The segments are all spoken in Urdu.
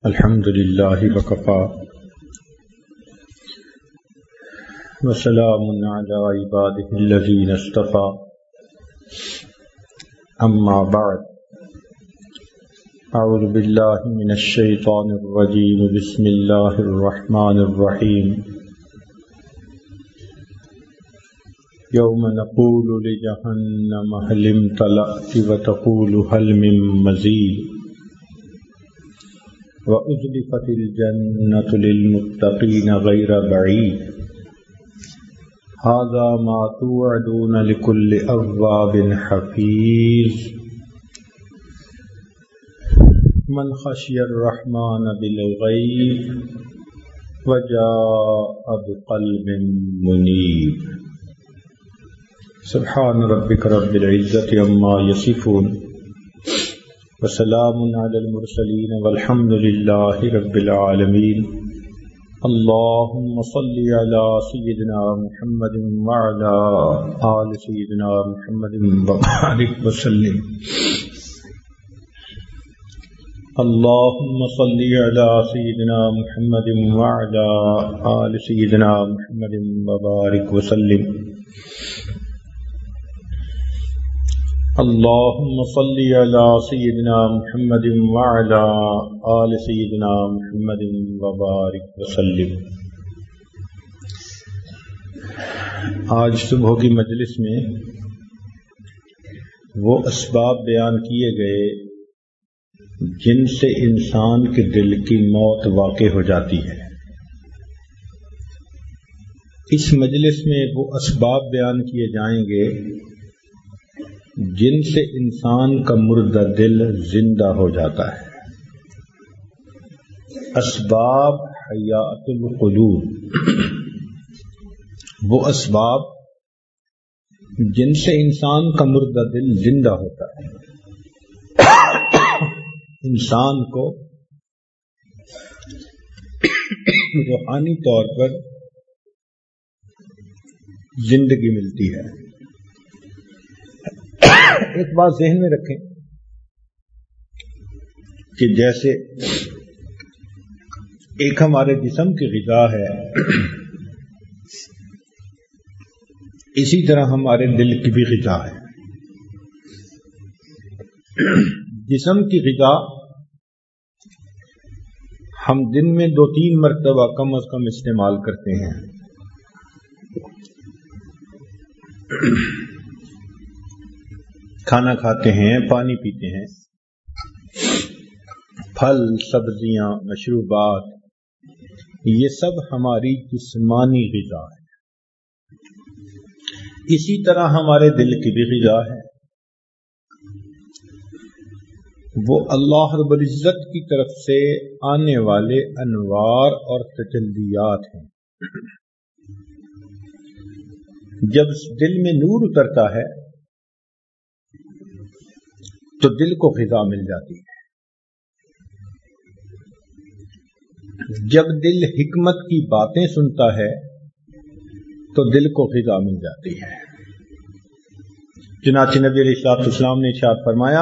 الحمد لله وكفى وسلام على عباده الذين اصطفى أما بعد أعوذ بالله من الشيطان الرجيم بسم الله الرحمن الرحيم يوم نقول لجهنم هل امتلأت وتقول هل من مزيد وأزلفت الجنة للمتقين غير بعيد هذا ما توعدون لكل أواب حفيظ من خشي الرحمن بالغيب وجاء بقلب منيب سبحان ربك رب العزة عما يصفون وسلام على المرسلين والحمد لله رب العالمين اللهم صل على سيدنا محمد وعلى آل سيدنا محمد وبارك وسلم اللهم صل على سيدنا محمد وعلى آل سيدنا محمد وبارك وسلم اللهم صل على سيدنا محمد وعلى آل سيدنا محمد وبارك وسلم. آج صبح کی مجلس میں وہ اسباب بیان کیے گئے جن سے انسان کے دل کی موت واقع ہو جاتی ہے. اس مجلس میں وہ اسباب بیان کیے جائیں گے جن سے انسان کا مردہ دل زندہ ہو جاتا ہے. اسباب حیات القلوب، وہ اسباب جن سے انسان کا مردہ دل زندہ ہوتا ہے، انسان کو روحانی طور پر زندگی ملتی ہے. ایک بات ذہن میں رکھیں کہ جیسے ایک ہمارے جسم کی غذا ہے، اسی طرح ہمارے دل کی بھی غذا ہے. جسم کی غذا ہم دن میں 2-3 مرتبہ کم از کم استعمال کرتے ہیں. کھانا کھاتے ہیں، پانی پیتے ہیں، پھل، سبزیاں، مشروبات، یہ سب ہماری جسمانی غذا ہے. اسی طرح ہمارے دل کی بھی غذا ہے. وہ اللہ رب العزت کی طرف سے آنے والے انوار اور تجلیات ہیں. جب دل میں نور اترتا ہے تو دل کو غذا مل جاتی ہے. جب دل حکمت کی باتیں سنتا ہے تو دل کو غذا مل جاتی ہے. چنانچہ نبی علیہ الصلوۃ والسلام نے ارشاد فرمایا،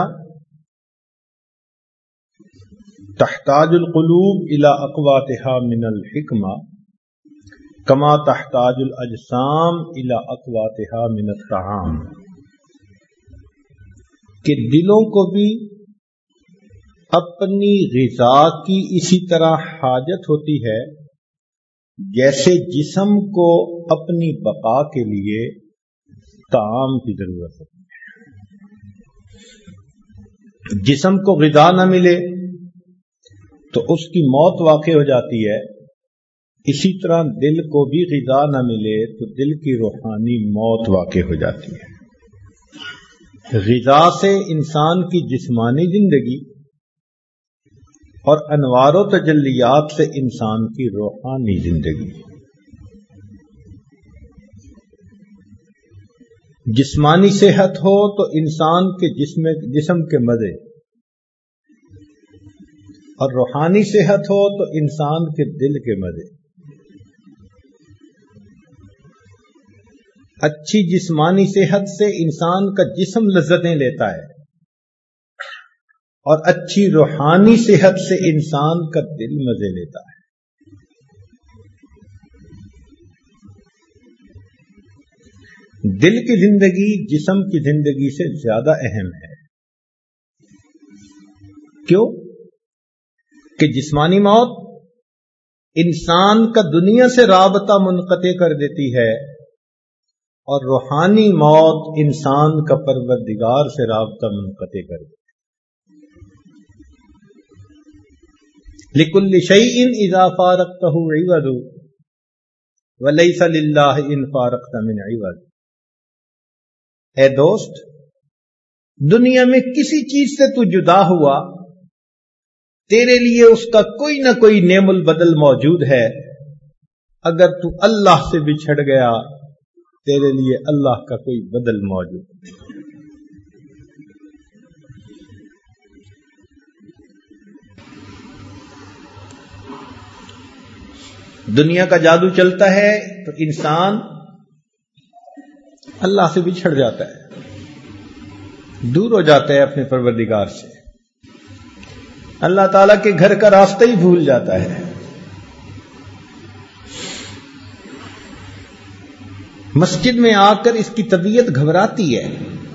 تحتاج القلوب الى اقواتها من الحکمہ کما تحتاج الاجسام الى اقواتها من الطعام، کہ دلوں کو بھی اپنی غذا کی اسی طرح حاجت ہوتی ہے جیسے جسم کو اپنی بقا کے لیے طعام کی ضرورت ہوتی ہے. جسم کو غذا نہ ملے تو اس کی موت واقع ہو جاتی ہے. اسی طرح دل کو بھی غذا نہ ملے تو دل کی روحانی موت واقع ہو جاتی ہے. غذا سے انسان کی جسمانی زندگی اور انوار و تجلیات سے انسان کی روحانی زندگی. جسمانی صحت ہو تو انسان کے جسم کے مزے، اور روحانی صحت ہو تو انسان کے دل کے مزے. اچھی جسمانی صحت سے انسان کا جسم لذتیں لیتا ہے اور اچھی روحانی صحت سے انسان کا دل مزے لیتا ہے۔ دل کی زندگی جسم کی زندگی سے زیادہ اہم ہے۔ کیوں؟ کہ جسمانی موت انسان کا دنیا سے رابطہ منقطع کر دیتی ہے، اور روحانی موت انسان کا پروردگار سے رابطہ منقطع کر دیتی ہے۔ لِكُلِّ شَيْءٍ إِذَا فَارَقْتَهُ عِوَضٌ وَلَيْسَ لِلَّهِ إِنْ فَارَقْتَ مِنْ عِوَضٍ۔ اے دوست، دنیا میں کسی چیز سے تو جدا ہوا، تیرے لیے اس کا کوئی نہ کوئی نعم البدل موجود ہے۔ اگر تو اللہ سے بچھڑ گیا، تیرے لیے اللہ کا کوئی بدل موجود نہیں۔ دنیا کا جادو چلتا ہے تو انسان اللہ سے بچھڑ جاتا ہے، دور ہو جاتا ہے اپنے پروردگار سے، اللہ تعالیٰ کے گھر کا راستہ ہی بھول جاتا ہے۔ مسجد میں آ کر اس کی طبیعت گھبراتی ہے،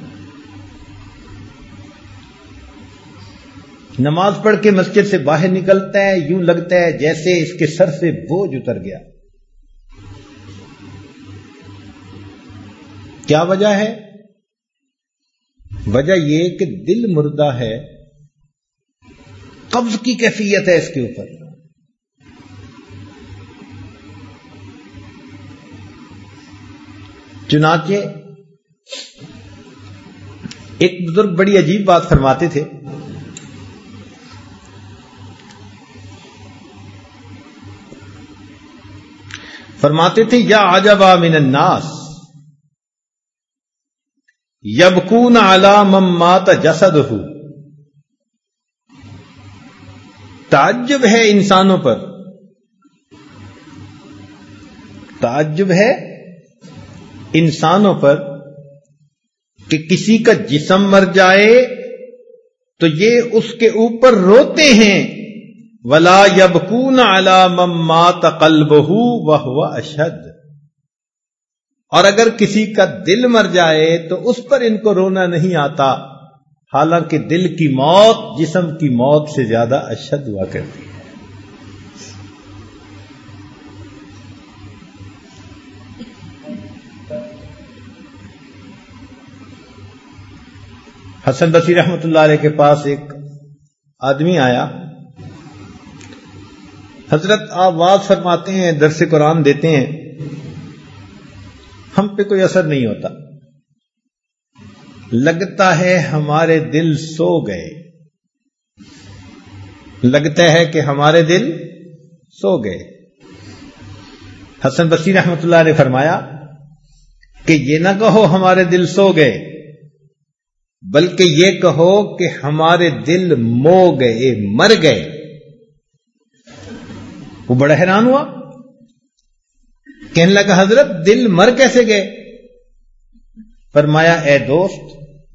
نماز پڑھ کے مسجد سے باہر نکلتا ہے، یوں لگتا ہے جیسے اس کے سر سے بوجھ اتر گیا۔ کیا وجہ ہے؟ وجہ یہ کہ دل مردہ ہے، قبض کی کیفیت ہے اس کے اوپر۔ چنانچہ ایک بزرگ بڑی عجیب بات فرماتے تھے۔ فرماتے تھے یا عجبا من الناس یبکون علی من مات جسدہ، تعجب ہے انسانوں پر، تعجب ہے انسانوں پر کہ کسی کا جسم مر جائے تو یہ اس کے اوپر روتے ہیں، ولا یبکون علی من مات قلبہ وہو اشد، اور اگر کسی کا دل مر جائے تو اس پر ان کو رونا نہیں آتا، حالانکہ دل کی موت جسم کی موت سے زیادہ اشد ہوا کرتی ہے۔ حسن بصری رحمۃ اللہ علیہ کے پاس ایک آدمی آیا، حضرت آپ واعظ فرماتے ہیں، درس قرآن دیتے ہیں، ہم پہ کوئی اثر نہیں ہوتا، لگتا ہے ہمارے دل سو گئے، لگتا ہے کہ ہمارے دل سو گئے۔ حسن بصری رحمۃ اللہ نے فرمایا کہ یہ نہ کہو ہمارے دل سو گئے، بلکہ یہ کہو کہ ہمارے دل مو گئے، مر گئے۔ وہ بڑا حیران ہوا، کہنے لگا حضرت دل مر کیسے گئے؟ فرمایا اے دوست،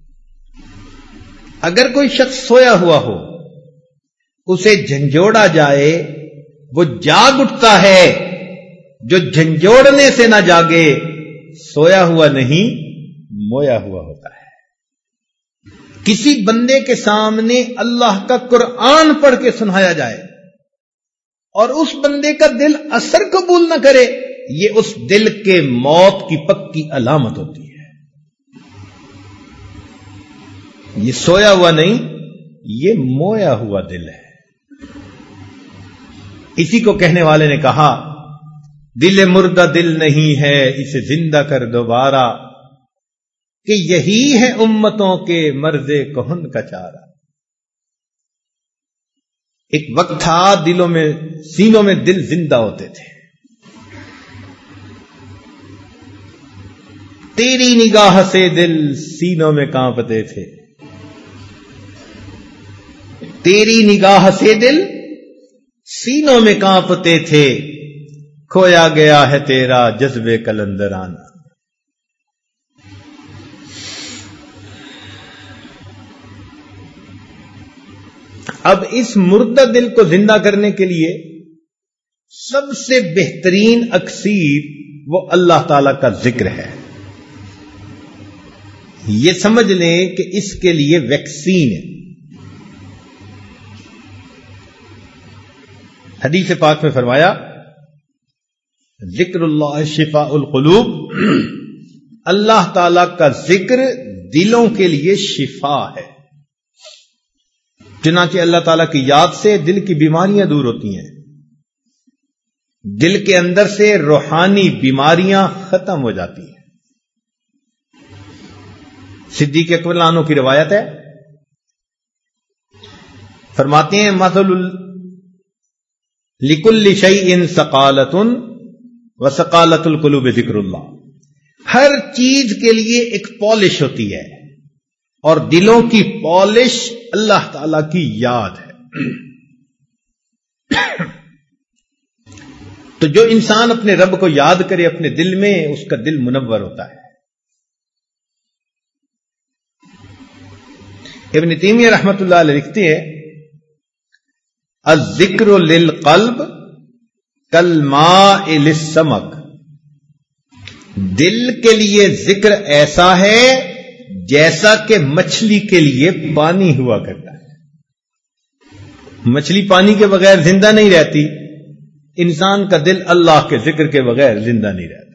اگر کوئی شخص سویا ہوا ہو، اسے جھنجھوڑا جائے، وہ جاگ اٹھتا ہے، جو جھنجھوڑنے سے نہ جاگے سویا ہوا نہیں مویا ہوا ہوتا ہے۔ کسی بندے کے سامنے اللہ کا قرآن پڑھ کے سنایا جائے اور اس بندے کا دل اثر قبول نہ کرے، یہ اس دل کے موت کی پکی علامت ہوتی ہے۔ یہ سویا ہوا نہیں، یہ مویا ہوا دل ہے۔ اسی کو کہنے والے نے کہا دل مردہ دل نہیں ہے، اسے زندہ کر دوبارہ، کہ یہی ہے امتوں کے مرض کہن کا چارہ۔ ایک وقت تھا دلوں میں، سینوں میں دل زندہ ہوتے تھے، تیری نگاہ سے دل سینوں میں کانپتے تھے، تیری نگاہ سے دل سینوں میں کانپتے تھے، کھویا گیا ہے تیرا جذبے کلندرانہ۔ اب اس مردہ دل کو زندہ کرنے کے لیے سب سے بہترین اکسیر وہ اللہ تعالی کا ذکر ہے. یہ سمجھ لیں کہ اس کے لیے ویکسین ہے. حدیث پاک میں فرمایا ذکر اللہ شفاء القلوب، اللہ تعالی کا ذکر دلوں کے لیے شفا ہے. چنانچہ اللہ تعالیٰ کی یاد سے دل کی بیماریاں دور ہوتی ہیں، دل کے اندر سے روحانی بیماریاں ختم ہو جاتی ہیں. صدیق اکبر عنہ کی روایت ہے، فرماتے ہیں مثل لکل شیء سقالۃ وسقالۃ القلوب ذکر اللہ. ہر چیز کے لیے ایک پالش ہوتی ہے اور دلوں کی پالش اللہ تعالی کی یاد ہے. تو جو انسان اپنے رب کو یاد کرے اپنے دل میں، اس کا دل منور ہوتا ہے. ابن تیمیہ رحمۃ اللہ علیہ لکھتے ہیں الذکر للقلب کالماء للسمک. دل کے لیے ذکر ایسا ہے جیسا کہ مچھلی کے لیے پانی ہوا کرتا ہے. مچھلی پانی کے بغیر زندہ نہیں رہتی، انسان کا دل اللہ کے ذکر کے بغیر زندہ نہیں رہتا.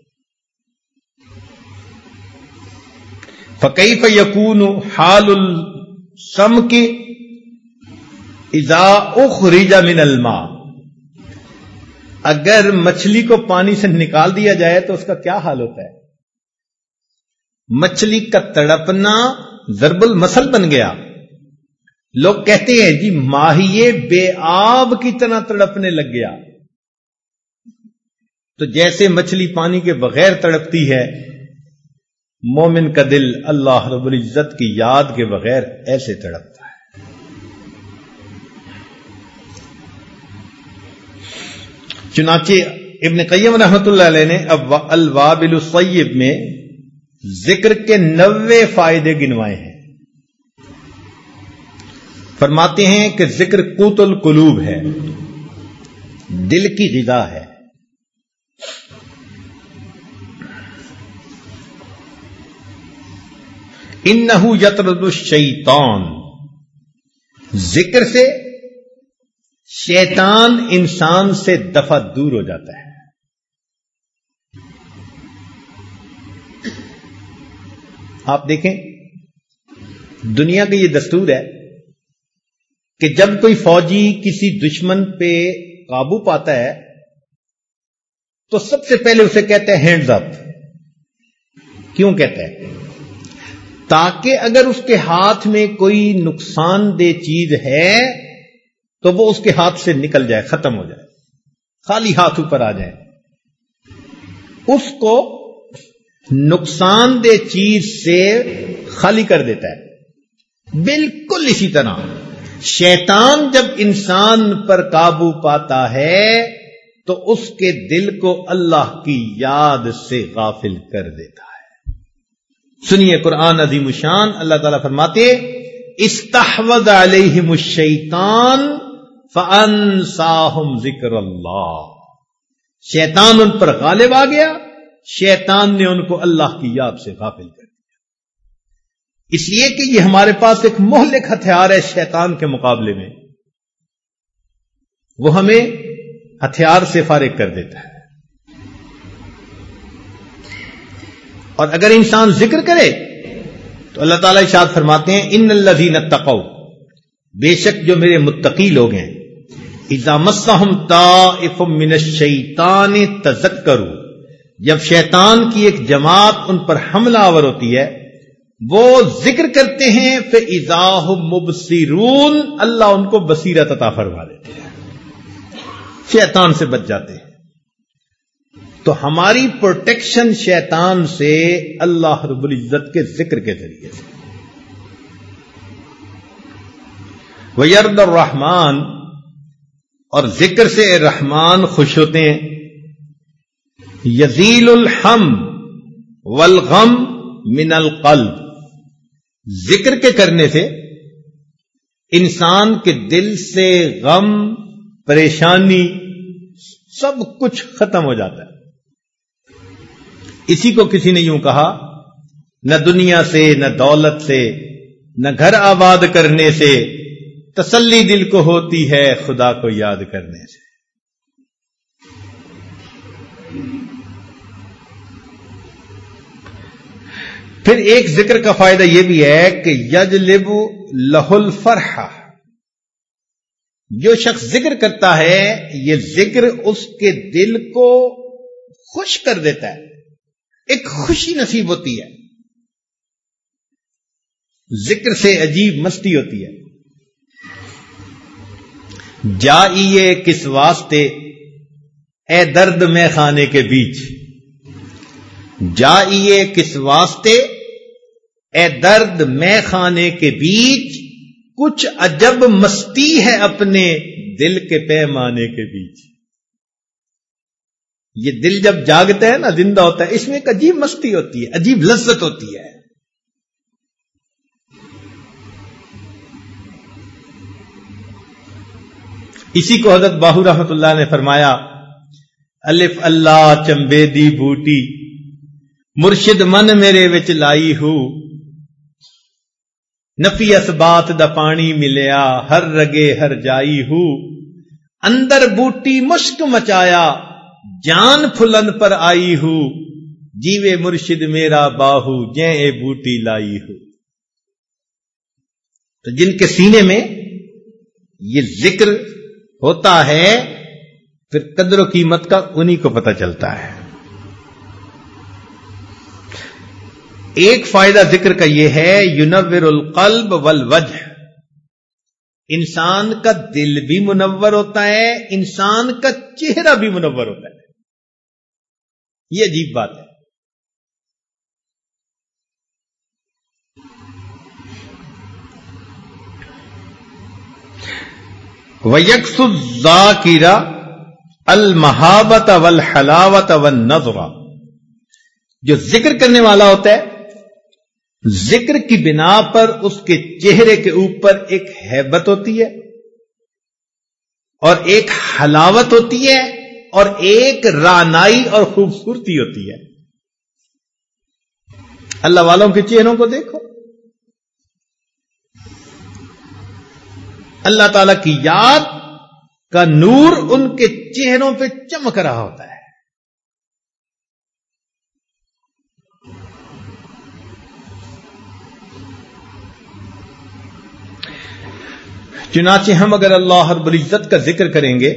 فَكَيْفَ يَكُونُ حَالُ السَّمْكِ إِذَا أُخْرِجَ مِنَ الْمَاءِ. اگر مچھلی کو پانی سے نکال دیا جائے تو اس کا کیا حال ہوتا ہے؟ مچھلی کا تڑپنا ضرب المثل بن گیا. لوگ کہتے ہیں جی ماہیے بے آب کی طرح تڑپنے لگ گیا. تو جیسے مچھلی پانی کے بغیر تڑپتی ہے، مومن کا دل اللہ رب العزت کی یاد کے بغیر ایسے تڑپتا ہے. چنانچہ ابن قیم رحمۃ اللہ علیہ نے الوابل الصیب میں ذکر کے 90 فائدے گنوائے ہیں. فرماتے ہیں کہ ذکر قوت القلوب ہے، دل کی غذا ہے. انہ یطرد الشیطان، ذکر سے شیطان انسان سے دفع دور ہو جاتا ہے. آپ دیکھیں دنیا کا یہ دستور ہے کہ جب کوئی فوجی کسی دشمن پہ قابو پاتا ہے تو سب سے پہلے اسے کہتے ہیں ہینڈز اپ. کیوں کہتا ہے؟ تاکہ اگر اس کے ہاتھ میں کوئی نقصان دہ چیز ہے تو وہ اس کے ہاتھ سے نکل جائے، ختم ہو جائے، خالی ہاتھ اوپر آ جائے. اس کو نقصان دہ چیز سے خالی کر دیتا ہے. بالکل اسی طرح شیطان جب انسان پر قابو پاتا ہے تو اس کے دل کو اللہ کی یاد سے غافل کر دیتا ہے. سنیے قرآن عظیم الشان، اللہ تعالیٰ فرماتے استحوذ علیہم الشیطان فانساہم ذکر اللہ. شیطان ان پر غالب آ گیا، شیطان نے ان کو اللہ کی یاد سے غافل کر دیا. اس لیے کہ یہ ہمارے پاس ایک مہلک ہتھیار ہے شیطان کے مقابلے میں، وہ ہمیں ہتھیار سے فارغ کر دیتا ہے. اور اگر انسان ذکر کرے تو اللہ تعالیٰ ارشاد فرماتے ہیں ان الذین اتقوا، بے شک جو میرے متقی لوگ ہیں، اذا مسہم طائف من الشیطان تذکروا، جب شیطان کی ایک جماعت ان پر حملہ آور ہوتی ہے وہ ذکر کرتے ہیں فاذا ھم مبصرون، اللہ ان کو بصیرت عطا فرما دیتے ہیں، شیطان سے بچ جاتے ہیں. تو ہماری پروٹیکشن شیطان سے اللہ رب العزت کے ذکر کے ذریعے سے. وَيَرْضَ الرَّحْمَٰنُ، اور ذکر سے رحمان خوش ہوتے ہیں. یزیل الحم والغم من القلب، ذکر کے کرنے سے انسان کے دل سے غم، پریشانی سب کچھ ختم ہو جاتا ہے۔ اسی کو کسی نے یوں کہا، نہ دنیا سے، نہ دولت سے، نہ گھر آباد کرنے سے تسلی دل کو ہوتی ہے خدا کو یاد کرنے سے۔ پھر ایک ذکر کا فائدہ یہ بھی ہے کہ یجلب لہ الفرح، جو شخص ذکر کرتا ہے یہ ذکر اس کے دل کو خوش کر دیتا ہے، ایک خوشی نصیب ہوتی ہے، ذکر سے عجیب مستی ہوتی ہے۔ جائیے کس واسطے اے درد میں خانے کے بیچ، جائیے کس واسطے اے درد میں خانے کے بیچ، کچھ عجب مستی ہے اپنے دل کے پیمانے کے بیچ۔ یہ دل جب جاگتا ہے نا، زندہ ہوتا ہے، اس میں ایک عجیب مستی ہوتی ہے، عجیب لذت ہوتی ہے۔ اسی کو حضرت باہو رحمت اللہ نے فرمایا، الف اللہ چمبے دی بوٹی مرشد من میرے وچ لائی ہو، نفی اسبات دا پانی ملیا ہر رگے ہر جائی ہو، اندر بوٹی مشک مچایا جان پھلن پر آئی ہو، جیوے مرشد میرا باہو جیں اے بوٹی لائی ہو۔ تو جن کے سینے میں یہ ذکر ہوتا ہے پھر قدر و قیمت کا انہی کو پتہ چلتا ہے۔ ایک فائدہ ذکر کا یہ ہے، ینور القلب والوجہ، انسان کا دل بھی منور ہوتا ہے، انسان کا چہرہ بھی منور ہوتا ہے۔ یہ عجیب بات ہے۔ وَيَكْسُ الذَّاكِرَ الْمَحَابَةَ وَالْحَلَاوَةَ وَالنَّظْرَ، جو ذکر کرنے والا ہوتا ہے ذکر کی بنا پر اس کے چہرے کے اوپر ایک ہیبت ہوتی ہے اور ایک حلاوت ہوتی ہے اور ایک رعنائی اور خوبصورتی ہوتی ہے۔ اللہ والوں کے چہروں کو دیکھو، اللہ تعالی کی یاد کا نور ان کے چہروں پہ چمک رہا ہوتا ہے۔ چنانچہ ہم اگر اللہ رب العزت کا ذکر کریں گے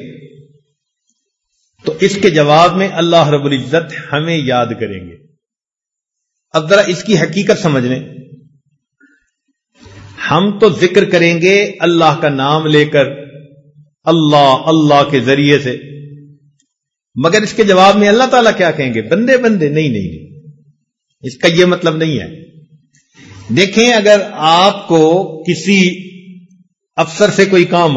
تو اس کے جواب میں اللہ رب العزت ہمیں یاد کریں گے۔ اب ذرا اس کی حقیقت سمجھ لیں، ہم تو ذکر کریں گے اللہ کا نام لے کر، اللہ اللہ کے ذریعے سے، مگر اس کے جواب میں اللہ تعالیٰ کیا کہیں گے؟ بندے بندے، نہیں، اس کا یہ مطلب نہیں ہے۔ دیکھیں، اگر آپ کو کسی افسر سے کوئی کام ہو،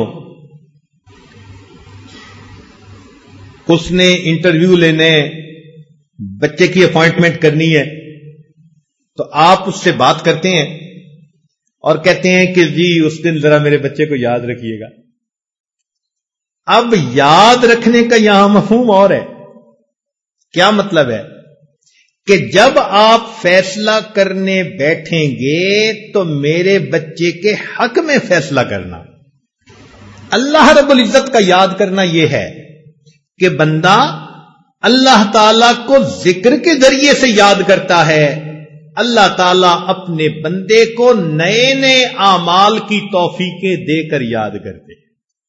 اس نے انٹرویو لینے، بچے کی اپوائنٹمنٹ کرنی ہے، تو آپ اس سے بات کرتے ہیں اور کہتے ہیں کہ جی اس دن ذرا میرے بچے کو یاد رکھیے گا۔ اب یاد رکھنے کا یہاں مفہوم اور ہے۔ کیا مطلب ہے؟ کہ جب آپ فیصلہ کرنے بیٹھیں گے تو میرے بچے کے حق میں فیصلہ کرنا۔ اللہ رب العزت کا یاد کرنا یہ ہے کہ بندہ اللہ تعالی کو ذکر کے ذریعے سے یاد کرتا ہے، اللہ تعالیٰ اپنے بندے کو نئے نئے اعمال کی توفیقیں دے کر یاد کرتے ہیں۔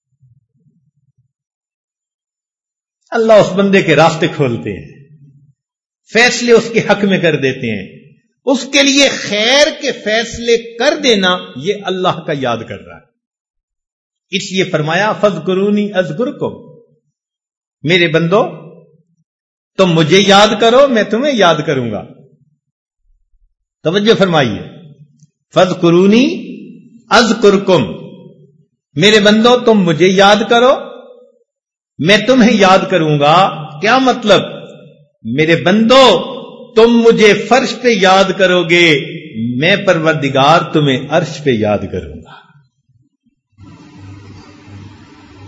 اللہ اس بندے کے راستے کھولتے ہیں، فیصلے اس کے حق میں کر دیتے ہیں، اس کے لیے خیر کے فیصلے کر دینا یہ اللہ کا یاد کر رہا ہے۔ اس لیے فرمایا فاذکرونی اذکرکم، میرے بندو تم مجھے یاد کرو میں تمہیں یاد کروں گا۔ توجہ فرمائیے، فاذکرونی اذکرکم، میرے بندو تم مجھے یاد کرو میں تمہیں یاد کروں گا۔ کیا مطلب؟ میرے بندو تم مجھے فرش پہ یاد کرو گے، میں پروردگار تمہیں عرش پہ یاد کروں گا۔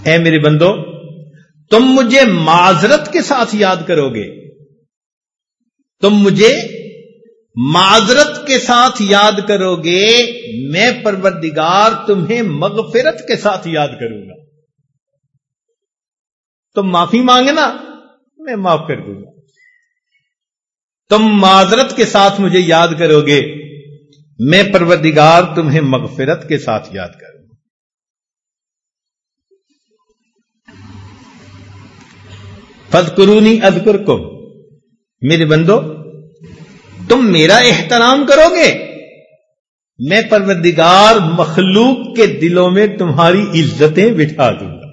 اے میرے بندو تم مجھے معذرت کے ساتھ یاد کرو گے، تم مجھے معذرت کے ساتھ یاد کرو گے، میں پروردگار تمہیں مغفرت کے ساتھ یاد کروں گا۔ تم معافی مانگنا میں معاف کر دوں گا، تم معذرت کے ساتھ مجھے یاد کرو گے، میں پروردگار تمہیں مغفرت کے ساتھ یاد کروں گا۔ فاذکرونی اذکرکم، میرے بندو تم میرا احترام کرو گے، میں پروردگار مخلوق کے دلوں میں تمہاری عزتیں بٹھا دوں گا۔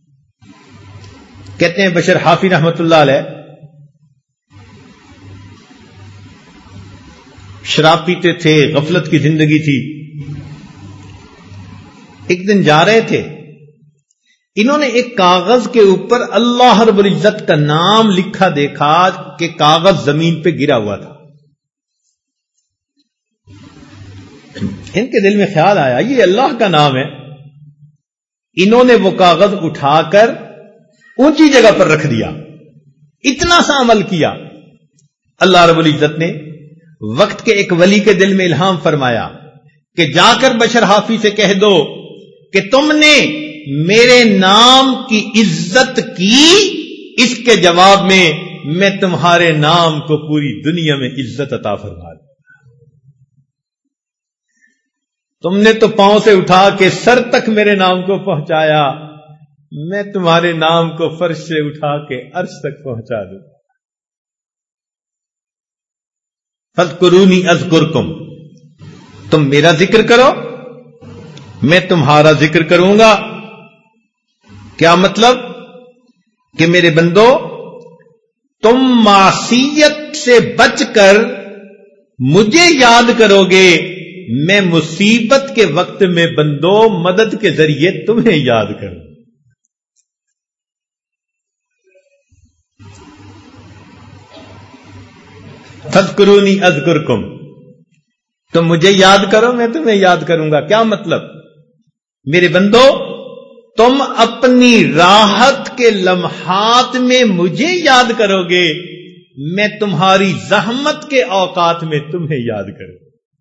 کہتے ہیں بشر حافی رحمت اللہ علیہ شراب پیتے تھے، غفلت کی زندگی تھی۔ ایک دن جا رہے تھے، انہوں نے ایک کاغذ کے اوپر اللہ رب العزت کا نام لکھا دیکھا کہ کاغذ زمین پہ گرا ہوا تھا۔ ان کے دل میں خیال آیا یہ اللہ کا نام ہے۔ انہوں نے وہ کاغذ اٹھا کر اونچی جگہ پر رکھ دیا، اتنا سا عمل کیا۔ اللہ رب العزت نے وقت کے ایک ولی کے دل میں الہام فرمایا کہ جا کر بشر حافی سے کہہ دو کہ تم نے میرے نام کی عزت کی، اس کے جواب میں تمہارے نام کو پوری دنیا میں عزت عطا فرما دوں۔ تم نے تو پاؤں سے اٹھا کے سر تک میرے نام کو پہنچایا، میں تمہارے نام کو فرش سے اٹھا کے عرش تک پہنچا دوں۔ فاذکرونی اذکرکم، تم میرا ذکر کرو میں تمہارا ذکر کروں گا۔ کیا مطلب؟ کہ میرے بندو تم معصیت سے بچ کر مجھے یاد کرو گے، میں مصیبت کے وقت میں بندو مدد کے ذریعے تمہیں یاد کروں۔ فاذکرونی اذکرکم، تم مجھے یاد کرو میں تمہیں یاد کروں گا۔ کیا مطلب؟ میرے بندو تم اپنی راحت کے لمحات میں مجھے یاد کرو گے، میں تمہاری زحمت کے اوقات میں تمہیں یاد کروں۔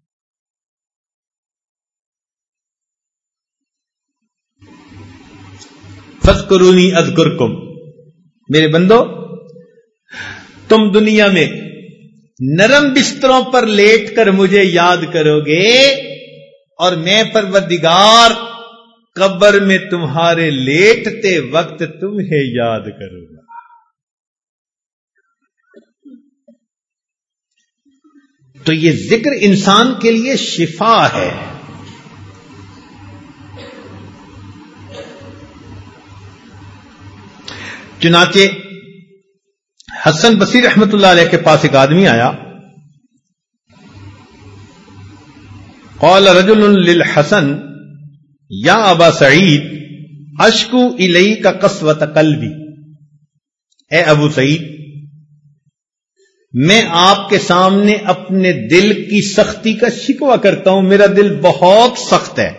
فاذکرونی اذکرکم، میرے بندو تم دنیا میں نرم بستروں پر لیٹ کر مجھے یاد کرو گے، اور میں پروردگار قبر میں تمہارے لیٹتے وقت تمہیں یاد کروں گا۔ تو یہ ذکر انسان کے لیے شفا ہے۔ چنانچہ حسن بصری رحمت اللہ علیہ کے پاس ایک آدمی آیا، قال رجل للحسن یا ابا سعید اشکو الیک قسوۃ قلبی، اے ابو سعید میں آپ کے سامنے اپنے دل کی سختی کا شکوہ کرتا ہوں، میرا دل بہت سخت ہے۔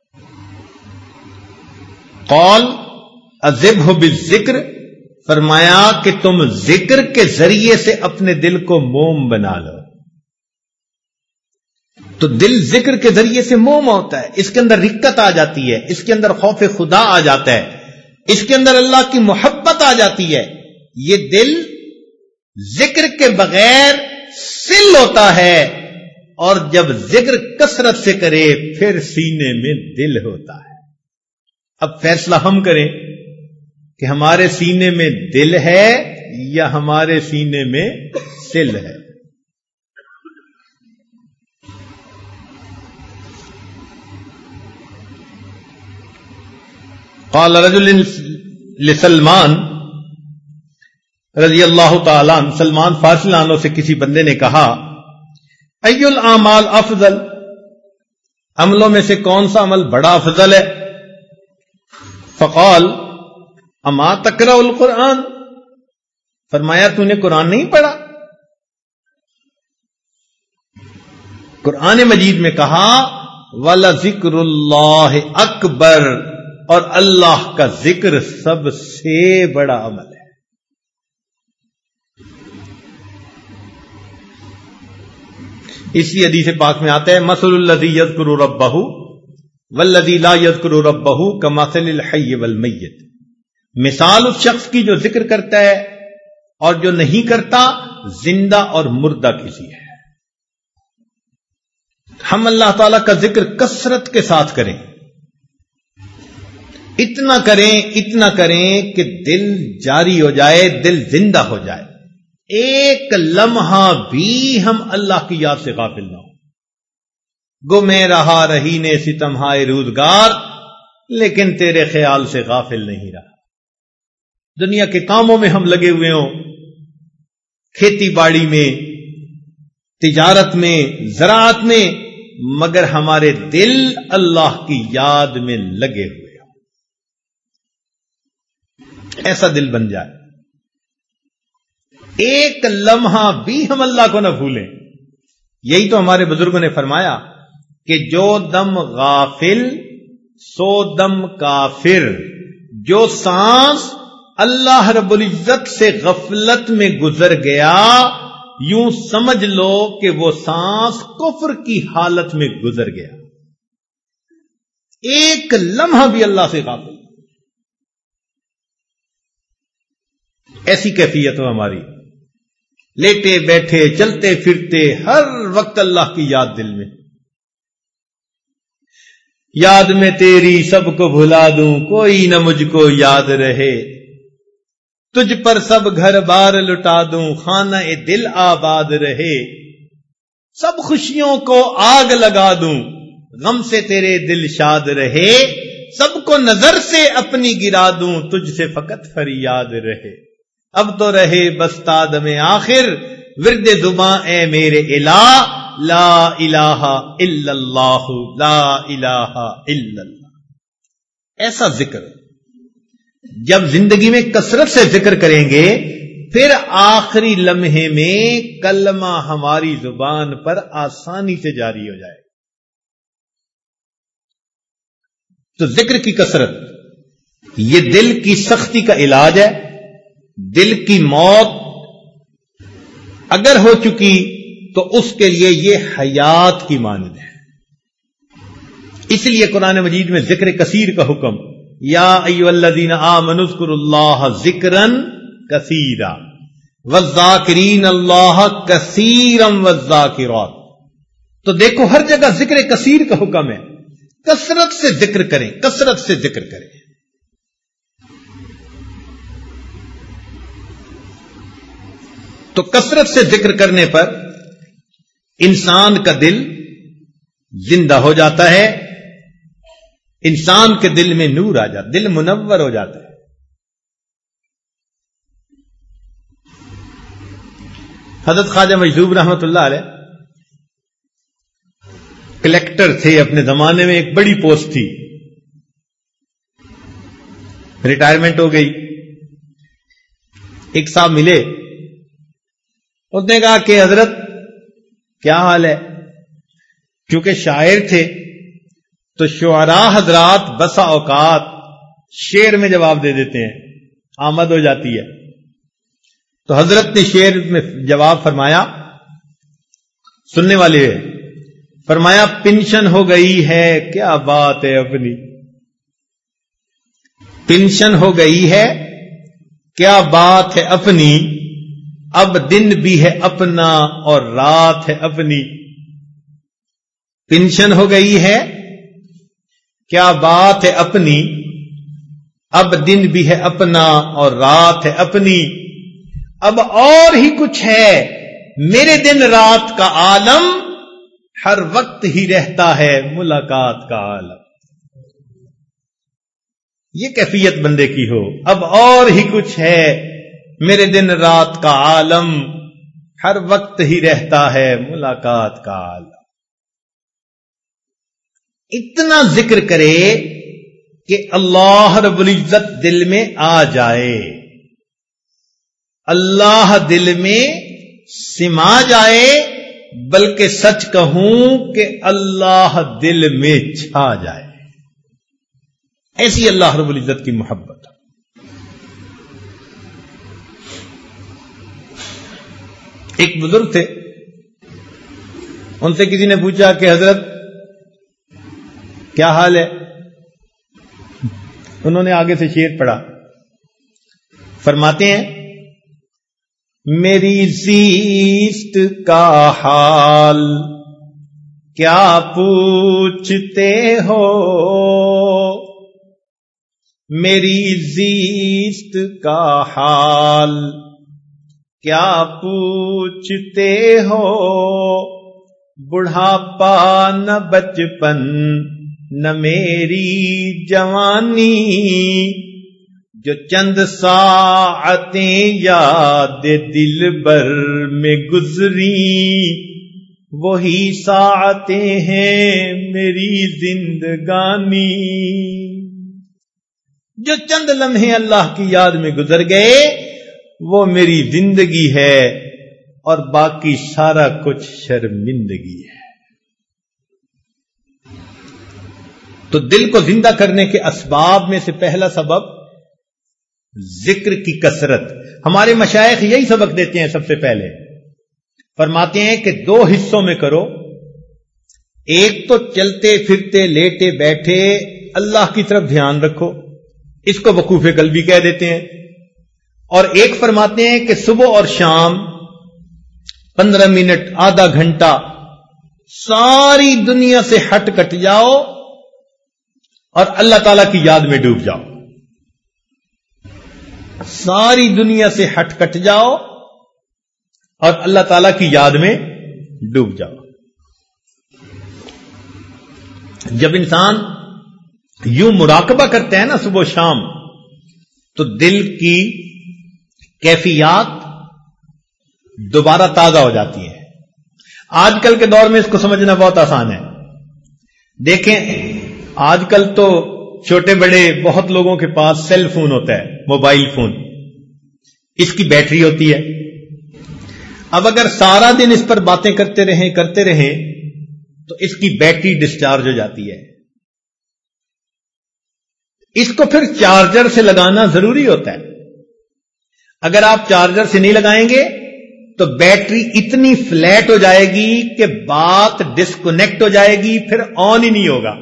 قال اذبہ بالذکر، فرمایا کہ تم ذکر کے ذریعے سے اپنے دل کو موم بنا لو۔ تو دل ذکر کے ذریعے سے موم ہوتا ہے، اس کے اندر رقت آ جاتی ہے، اس کے اندر خوف خدا آ جاتا ہے، اس کے اندر اللہ کی محبت آ جاتی ہے۔ یہ دل ذکر کے بغیر سل ہوتا ہے، اور جب ذکر کثرت سے کرے پھر سینے میں دل ہوتا ہے۔ اب فیصلہ ہم کریں کہ ہمارے سینے میں دل ہے یا ہمارے سینے میں سل ہے۔ قال رجل لسلمان رضی اللہ تعالیٰ عنہ، سلمان فارسی عنہ سے کسی بندے نے کہا ای الاعمال افضل، عملوں میں سے کون سا عمل بڑا افضل ہے؟ فقال اما تقرأ القرآن، فرمایا تو نے قرآن نہیں پڑھا؟ قرآن مجید میں کہا وَلَذِكْرُ اللَّهِ أَكْبَرُ، اور اللہ کا ذکر سب سے بڑا عمل ہے. اسی حدیث پاک میں آتا ہے مثل الذی یذکر ربہ والذی لا یذکر ربہ کمثل الحی والمیت. مثال اس شخص کی جو ذکر کرتا ہے اور جو نہیں کرتا زندہ اور مردہ کسی ہے. ہم اللہ تعالی کا ذکر کثرت کے ساتھ کریں، اتنا کریں کہ دل جاری ہو جائے، دل زندہ ہو جائے. ایک لمحہ بھی ہم اللہ کی یاد سے غافل نہ ہو. گو میں رہا رہی نے ستمہائے روزگار، لیکن تیرے خیال سے غافل نہیں رہا. دنیا کے کاموں میں ہم لگے ہوئے ہوں، کھیتی باڑی میں، تجارت میں، زراعت میں، مگر ہمارے دل اللہ کی یاد میں لگے ہوئے ہوں. ایسا دل بن جائے، ایک لمحہ بھی ہم اللہ کو نہ بھولیں. یہی تو ہمارے بزرگوں نے فرمایا کہ جو دم غافل سو دم کافر. جو سانس اللہ رب العزت سے غفلت میں گزر گیا، یوں سمجھ لو کہ وہ سانس کفر کی حالت میں گزر گیا. ایک لمحہ بھی اللہ سے غافل. ایسی کیفیت ہو ہماری، لیٹے بیٹھے چلتے پھرتے ہر وقت اللہ کی یاد دل میں. یاد میں تیری سب کو بھلا دوں، کوئی نہ مجھ کو یاد رہے. تجھ پر سب گھر بار لٹا دوں، خانہ دل آباد رہے. سب خوشیوں کو آگ لگا دوں، غم سے تیرے دل شاد رہے. سب کو نظر سے اپنی گرا دوں، تجھ سے فقط فریاد رہے. اب تو رہے بس تادم آخر، ورد زباں اے میرے الہ، لا الہ الا اللہ، لا الہ الا اللہ. ایسا ذکر جب زندگی میں کثرت سے ذکر کریں گے، پھر آخری لمحے میں کلمہ ہماری زبان پر آسانی سے جاری ہو جائے. تو ذکر کی کثرت یہ دل کی سختی کا علاج ہے. دل کی موت اگر ہو چکی تو اس کے لیے یہ حیات کی مانند ہے. اس لیے قرآن مجید میں ذکر کثیر کا حکم، یا ایھا الذین آمنوا اذکروا اللہ ذکرا کثیرا والذاکرین اللہ کثیرا والذاکرات. تو دیکھو ہر جگہ ذکر کثیر کا حکم ہے. کثرت سے ذکر کریں، کثرت سے ذکر کریں. تو کثرت سے ذکر کرنے پر انسان کا دل زندہ ہو جاتا ہے، انسان کے دل میں نور آ جاتا، دل منور ہو جاتا ہے. حضرت خواجہ مجذوب رحمت اللہ علیہ کلیکٹر تھے اپنے زمانے میں. ایک بڑی پوسٹ تھی، ریٹائرمنٹ ہو گئی. ایک صاحب ملے، اس نے کہا کہ حضرت کیا حال ہے؟ کیونکہ شاعر تھے تو شعراء حضرات بسا اوقات شعر میں جواب دے دیتے ہیں، آمد ہو جاتی ہے. تو حضرت نے شعر میں جواب فرمایا، سننے والے فرمایا، پنشن ہو گئی ہے کیا بات ہے اپنی. پنشن ہو گئی ہے کیا بات ہے اپنی، اب دن بھی ہے اپنا اور رات ہے اپنی. پنشن ہو گئی ہے کیا بات ہے اپنی، اب دن بھی ہے اپنا اور رات ہے اپنی. اب اور ہی کچھ ہے میرے دن رات کا عالم، ہر وقت ہی رہتا ہے ملاقات کا عالم. یہ کیفیت بندے کی ہو، اب اور ہی کچھ ہے میرے دن رات کا عالم، ہر وقت ہی رہتا ہے ملاقات کا عالم. اتنا ذکر کرے کہ اللہ رب العزت دل میں آ جائے، اللہ دل میں سما جائے، بلکہ سچ کہوں کہ اللہ دل میں چھا جائے. ایسی اللہ رب العزت کی محبت. ایک بزرگ تھے، ان سے کسی نے پوچھا کہ حضرت کیا حال ہے؟ انہوں نے آگے سے شعر پڑھا. فرماتے ہیں میری زیست کا حال کیا پوچھتے ہو، میری زیست کا حال کیا پوچھتے ہو، بڑھاپا نہ بچپن نہ میری جوانی، جو چند ساعتیں یاد دل بر میں گزری، وہی ساعتیں ہیں میری زندگانی. جو چند لمحے اللہ کی یاد میں گزر گئے وہ میری زندگی ہے، اور باقی سارا کچھ شرمندگی ہے. تو دل کو زندہ کرنے کے اسباب میں سے پہلا سبب ذکر کی کثرت. ہمارے مشائخ یہی سبق دیتے ہیں. سب سے پہلے فرماتے ہیں کہ 2 حصوں میں کرو. ایک تو چلتے پھرتے لیٹے بیٹھے اللہ کی طرف دھیان رکھو، اس کو وقوف قلبی کہہ دیتے ہیں. اور ایک فرماتے ہیں کہ صبح اور شام 15 منٹ آدھا گھنٹہ ساری دنیا سے ہٹ کٹ جاؤ اور اللہ تعالی کی یاد میں ڈوب جاؤ. ساری دنیا سے ہٹ کٹ جاؤ اور اللہ تعالی کی یاد میں ڈوب جاؤ. جب انسان یوں مراقبہ کرتا ہے نا صبح و شام، تو دل کی کیفیات دوبارہ تازہ ہو جاتی ہے. آج کل کے دور میں اس کو سمجھنا بہت آسان ہے. دیکھیں آج کل تو چھوٹے بڑے بہت لوگوں کے پاس سیل فون ہوتا ہے، موبائل فون. اس کی بیٹری ہوتی ہے. اب اگر سارا دن اس پر باتیں کرتے رہیں تو اس کی بیٹری ڈسچارج ہو جاتی ہے. اس کو پھر چارجر سے لگانا ضروری ہوتا ہے. اگر آپ چارجر سے نہیں لگائیں گے تو بیٹری اتنی فلیٹ ہو جائے گی کہ بات ڈسکنیکٹ ہو جائے گی، پھر آن ہی نہیں ہوگا.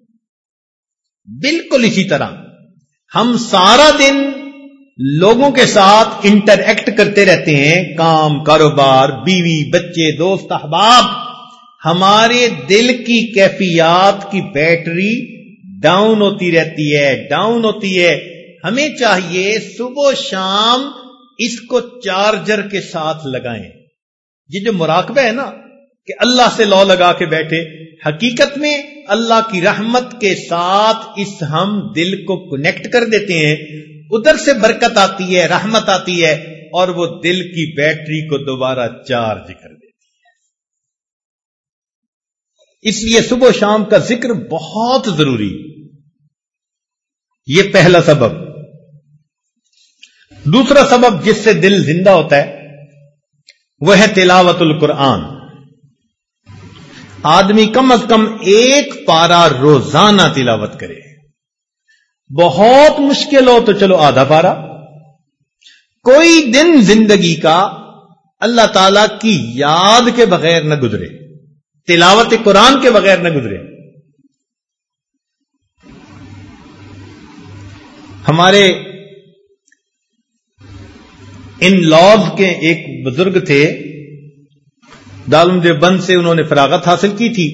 بالکل اسی طرح ہم سارا دن لوگوں کے ساتھ انٹریکٹ کرتے رہتے ہیں، کام کاروبار بیوی بچے دوست احباب. ہمارے دل کی کیفیات کی بیٹری ڈاؤن ہوتی رہتی ہے. ہمیں چاہیے صبح و شام اس کو چارجر کے ساتھ لگائیں. یہ جو مراقبہ ہے نا کہ اللہ سے لو لگا کے بیٹھے، حقیقت میں اللہ کی رحمت کے ساتھ اس ہم دل کو کنیکٹ کر دیتے ہیں. ادھر سے برکت آتی ہے، رحمت آتی ہے، اور وہ دل کی بیٹری کو دوبارہ چارج کر دیتی ہے. اس لیے صبح و شام کا ذکر بہت ضروری. یہ پہلا سبب. دوسرا سبب جس سے دل زندہ ہوتا ہے وہ ہے تلاوت القرآن. آدمی کم از کم 1 پارہ روزانہ تلاوت کرے. بہت مشکل ہو تو چلو آدھا پارہ. کوئی دن زندگی کا اللہ تعالی کی یاد کے بغیر نہ گزرے، تلاوت قرآن کے بغیر نہ گزرے. ہمارے ان لاز کے ایک بزرگ تھے، دارالعلوم دیوبند سے انہوں نے فراغت حاصل کی تھی.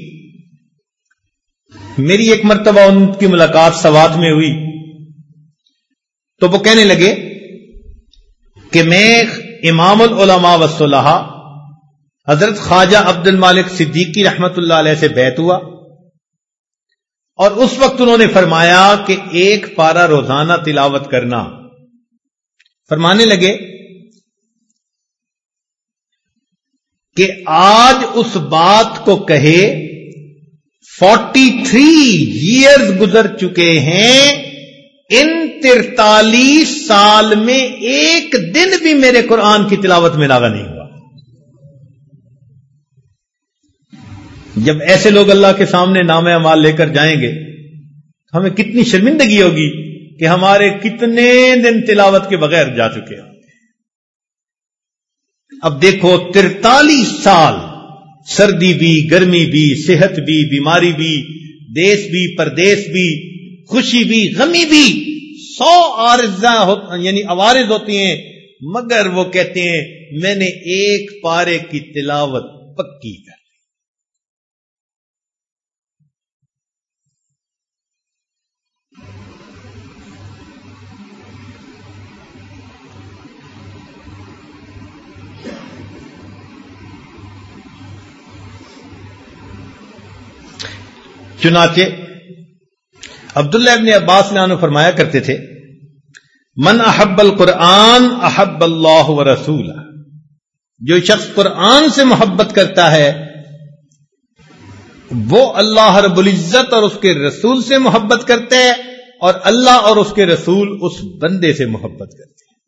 میری ایک مرتبہ ان کی ملاقات سوات میں ہوئی تو وہ کہنے لگے کہ میں امام العلماء والصلحاء حضرت خواجہ عبد المالک صدیقی رحمت اللہ علیہ سے بیعت ہوا، اور اس وقت انہوں نے فرمایا کہ 1 پارہ روزانہ تلاوت کرنا. فرمانے لگے کہ آج اس بات کو کہے 43 ایئرز گزر چکے ہیں، ان 43 سال میں ایک دن بھی میرے قرآن کی تلاوت میں ناغہ نہیں ہوا. جب ایسے لوگ اللہ کے سامنے نام اعمال لے کر جائیں گے ہمیں کتنی شرمندگی ہوگی کہ ہمارے کتنے دن تلاوت کے بغیر جا چکے ہیں. اب دیکھو 43 سال سردی بھی، گرمی بھی، صحت بھی، بیماری بھی، دیس بھی، پردیس بھی، خوشی بھی، غمی بھی، 100 عوارض ہوتی ہیں، مگر وہ کہتے ہیں میں نے ایک پارے کی تلاوت پکی کر. چنانچہ عبداللہ ابن عباس عنہ فرمایا کرتے تھے من احب القرآن احب اللہ ورسولہ، جو شخص قرآن سے محبت کرتا ہے وہ اللہ رب العزت اور اس کے رسول سے محبت کرتا ہے، اور اللہ اور اس کے رسول اس بندے سے محبت کرتے ہیں.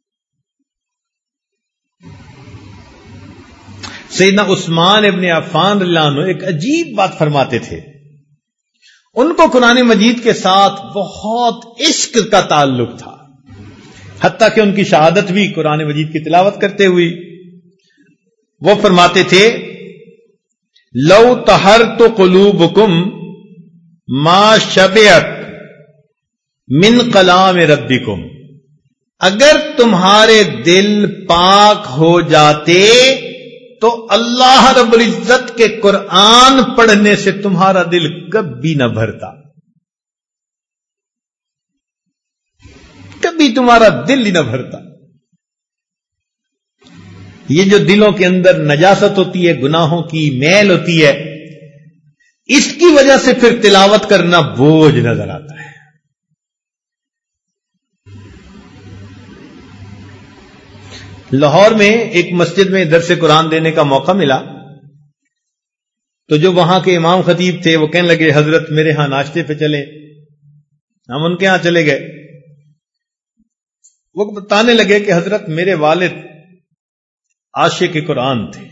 سیدنا عثمان ابن عفان رضی اللہ عنہ ایک عجیب بات فرماتے تھے. ان کو قرآن مجید کے ساتھ بہت عشق کا تعلق تھا، حتیٰ کہ ان کی شہادت بھی قرآن مجید کی تلاوت کرتے ہوئی. وہ فرماتے تھے لو طہرت قلوبکم ما شبعت من کلام ربکم، اگر تمہارے دل پاک ہو جاتے تو اللہ رب العزت کے قرآن پڑھنے سے تمہارا دل کبھی نہ بھرتا، کبھی تمہارا دل ہی نہ بھرتا. یہ جو دلوں کے اندر نجاست ہوتی ہے، گناہوں کی میل ہوتی ہے، اس کی وجہ سے پھر تلاوت کرنا بوجھ نظر آتا ہے. لاہور میں ایک مسجد میں درس قرآن دینے کا موقع ملا، تو جو وہاں کے امام خطیب تھے وہ کہنے لگے حضرت میرے ہاں ناشتے پہ چلیں. ہم ان کے ہاں چلے گئے. وہ بتانے لگے کہ حضرت میرے والد عاشق قرآن تھے.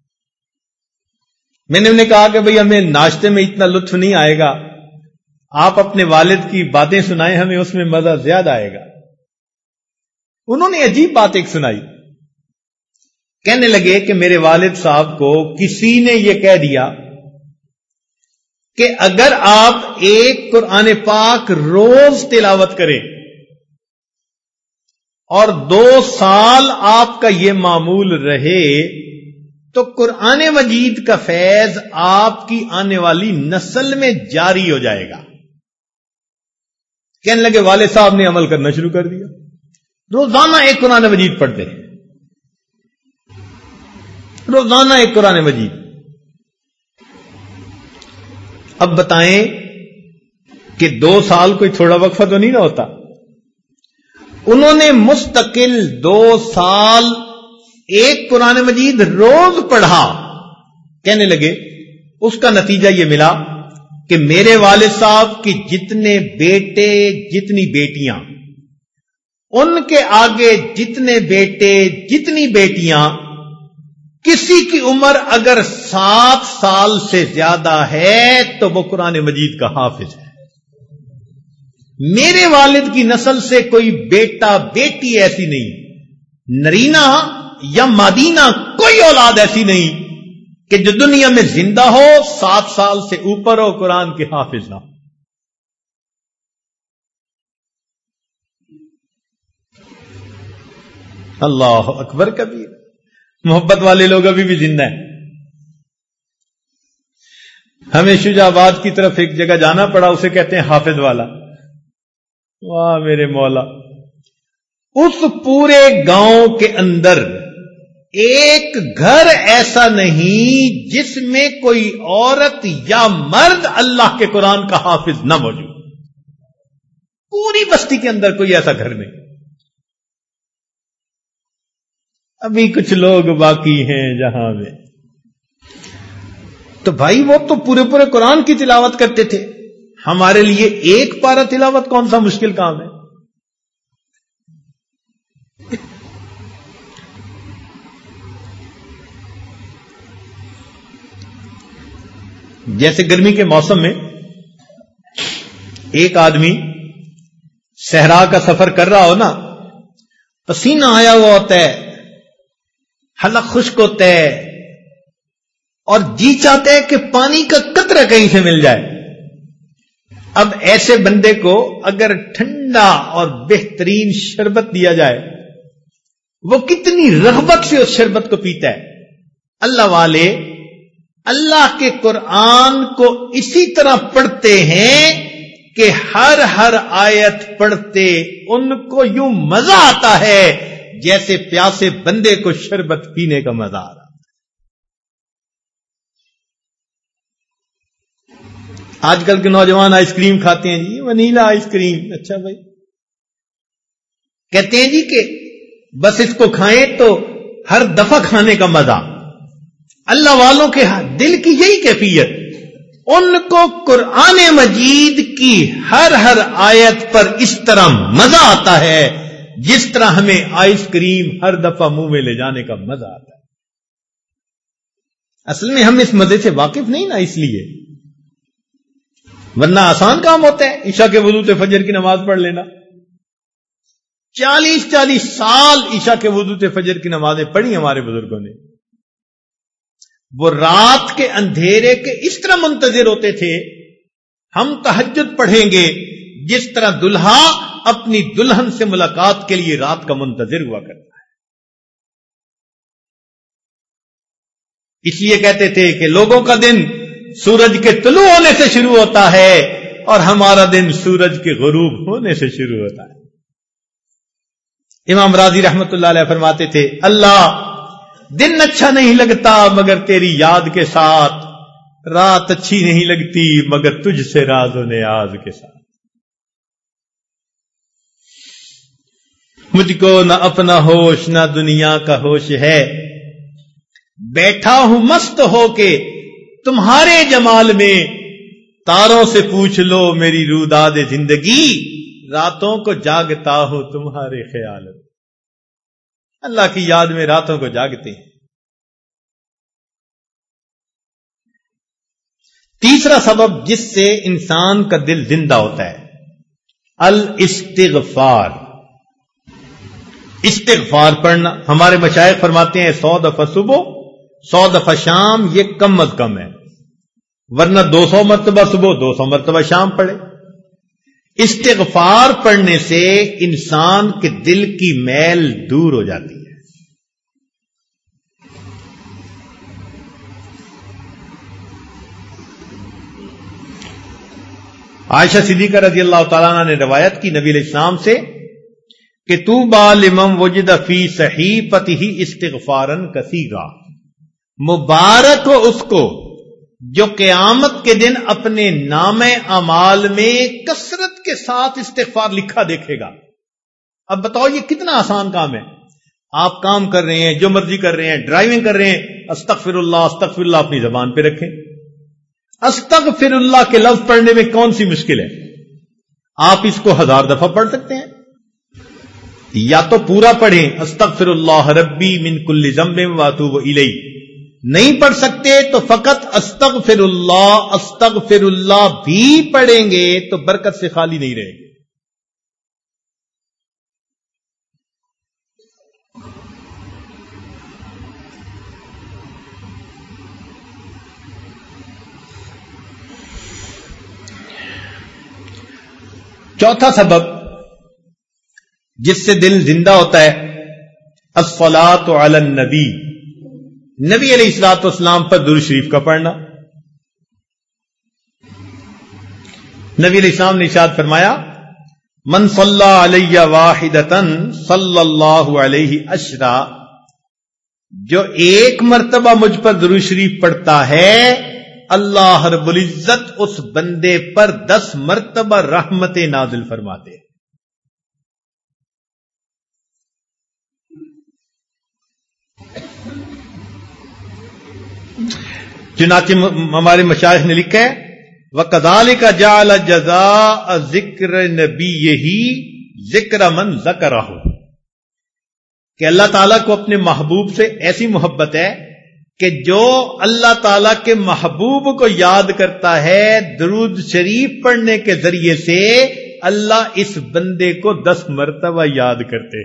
میں نے انہیں کہا کہ بھئی ہمیں ناشتے میں اتنا لطف نہیں آئے گا، آپ اپنے والد کی باتیں سنائیں، ہمیں اس میں مزہ زیادہ آئے گا. انہوں نے عجیب بات ایک سنائی. کہنے لگے کہ میرے والد صاحب کو کسی نے یہ کہہ دیا کہ اگر آپ ایک قرآن پاک روز تلاوت کریں اور 2 سال آپ کا یہ معمول رہے تو قرآن مجید کا فیض آپ کی آنے والی نسل میں جاری ہو جائے گا. کہنے لگے والد صاحب نے عمل کرنا شروع کر دیا، روزانہ ایک قرآن مجید پڑھتے ہیں، روزانہ ایک قرآن مجید. اب بتائیں کہ 2 سال کوئی تھوڑا وقفہ تو نہیں نہ ہوتا. انہوں نے مستقل 2 سال ایک قرآن مجید روز پڑھا. کہنے لگے اس کا نتیجہ یہ ملا کہ میرے والد صاحب کی جتنے بیٹے جتنی بیٹیاں، ان کے آگے جتنے بیٹے جتنی بیٹیاں، کسی کی عمر اگر 7 سال سے زیادہ ہے تو وہ قرآن مجید کا حافظ ہے. میرے والد کی نسل سے کوئی بیٹا بیٹی ایسی نہیں، نرینہ یا مادینہ کوئی اولاد ایسی نہیں کہ جو دنیا میں زندہ ہو 7 سال سے اوپر ہو قرآن کے حافظ نہ ہو. اللہ اکبر کبیر. محبت والے لوگ ابھی بھی زندہ ہیں. ہمیں شجاع آباد کی طرف ایک جگہ جانا پڑا، اسے کہتے ہیں حافظ والا. واہ میرے مولا، اس پورے گاؤں کے اندر ایک گھر ایسا نہیں جس میں کوئی عورت یا مرد اللہ کے قرآن کا حافظ نہ موجود. پوری بستی کے اندر کوئی ایسا گھر نہیں. ابھی کچھ لوگ باقی ہیں جہاں میں. تو بھائی وہ تو پورے پورے قرآن کی تلاوت کرتے تھے. ہمارے لیے ایک پارہ تلاوت کون سا مشکل کام ہے. جیسے گرمی کے موسم میں ایک آدمی صحرا کا سفر کر رہا ہو نا، پسینہ آیا ہوا ہوتا ہے، حلق خشک ہوتا ہے، اور جی چاہتا ہے کہ پانی کا قطرہ کہیں سے مل جائے. اب ایسے بندے کو اگر ٹھنڈا اور بہترین شربت دیا جائے، وہ کتنی رغبت سے اس شربت کو پیتا ہے. اللہ والے اللہ کے قرآن کو اسی طرح پڑھتے ہیں کہ ہر آیت پڑھتے ان کو یوں مزہ آتا ہے جیسے پیاسے بندے کو شربت پینے کا مزہ آ رہا. آج کل کے نوجوان آئس کریم کھاتے ہیں جی، ونیلا آئس کریم. اچھا بھائی، کہتے ہیں جی کہ بس اس کو کھائیں تو ہر دفعہ کھانے کا مزہ. اللہ والوں کے دل کی یہی کیفیت، ان کو قرآن مجید کی ہر آیت پر اس طرح مزہ آتا ہے جس طرح ہمیں آئس کریم ہر دفعہ منہ میں لے جانے کا مزہ آتا ہے. اصل میں ہم اس مزے سے واقف نہیں نا، اس لیے، ورنہ آسان کام ہوتا ہے عشاء کے وضو سے فجر کی نماز پڑھ لینا. 40 سال عشاء کے وضو سے فجر کی نمازیں پڑھی ہمارے بزرگوں نے. وہ رات کے اندھیرے کے اس طرح منتظر ہوتے تھے، ہم تہجد پڑھیں گے جس طرح دلہا اپنی دلہن سے ملاقات کے لیے رات کا منتظر ہوا کرتا ہے. اس لیے کہتے تھے کہ لوگوں کا دن سورج کے طلوع ہونے سے شروع ہوتا ہے اور ہمارا دن سورج کے غروب ہونے سے شروع ہوتا ہے. امام راضی رحمت اللہ علیہ فرماتے تھے، اللہ دن اچھا نہیں لگتا مگر تیری یاد کے ساتھ، رات اچھی نہیں لگتی مگر تجھ سے راز و نیاز کے ساتھ. مجھ کو نہ اپنا ہوش نہ دنیا کا ہوش ہے، بیٹھا ہوں مست ہو کے تمہارے جمال میں، تاروں سے پوچھ لو میری روداد زندگی، راتوں کو جاگتا ہوں تمہارے خیال میں. اللہ کی یاد میں راتوں کو جاگتے ہیں. تیسرا سبب جس سے انسان کا دل زندہ ہوتا ہے، الاستغفار. استغفار پڑھنا. ہمارے مشائخ فرماتے ہیں 100 دفعہ صبح 100 دفعہ شام، یہ کم از کم ہے، ورنہ 200 مرتبہ صبح 200 مرتبہ شام پڑھے. استغفار پڑھنے سے انسان کے دل کی میل دور ہو جاتی ہے. عائشہ صدیقہ رضی اللہ تعالیٰ عنہ نے روایت کی نبی علیہ السلام سے کہ طوبی لمن وجد فی صحیفتہ استغفارا کثیرا، مبارک ہو اس کو جو قیامت کے دن اپنے نامہ اعمال میں کثرت کے ساتھ استغفار لکھا دیکھے گا. اب بتاؤ یہ کتنا آسان کام ہے. آپ کام کر رہے ہیں، جو مرضی کر رہے ہیں، ڈرائیونگ کر رہے ہیں، استغفر اللہ اپنی زبان پہ رکھیں. استغفر اللہ کے لفظ پڑھنے میں کون سی مشکل ہے؟ آپ اس کو 1000 دفعہ پڑھ سکتے ہیں. یا تو پورا پڑھیں، استغفر اللہ ربی من کل ذنب واتوب الیہ. نہیں پڑھ سکتے تو فقط استغفر اللہ بھی پڑھیں گے تو برکت سے خالی نہیں رہیں گے. چوتھا سبب جس سے دل زندہ ہوتا ہے، الصلاۃ علی النبی. نبی علیہ الصلوۃ والسلام پر درود شریف کا پڑھنا. نبی علیہ السلام نے ارشاد فرمایا، من صلی علی واحدۃ صلی اللہ علیہ عشرا، جو ایک مرتبہ مجھ پر درود شریف پڑھتا ہے اللہ رب العزت اس بندے پر 10 مرتبہ رحمت نازل فرماتے ہیں. چنانچہ ہمارے مشائخ نے لکھا ہے، وَكَذَلِكَ جَعَلَ جَزَاءَ ذِكْرِ نَبِيِّهِ ذِكْرَ مَنْ ذَكَرَهُ، کہ اللہ تعالیٰ کو اپنے محبوب سے ایسی محبت ہے کہ جو اللہ تعالی کے محبوب کو یاد کرتا ہے درود شریف پڑھنے کے ذریعے سے اللہ اس بندے کو 10 مرتبہ یاد کرتے.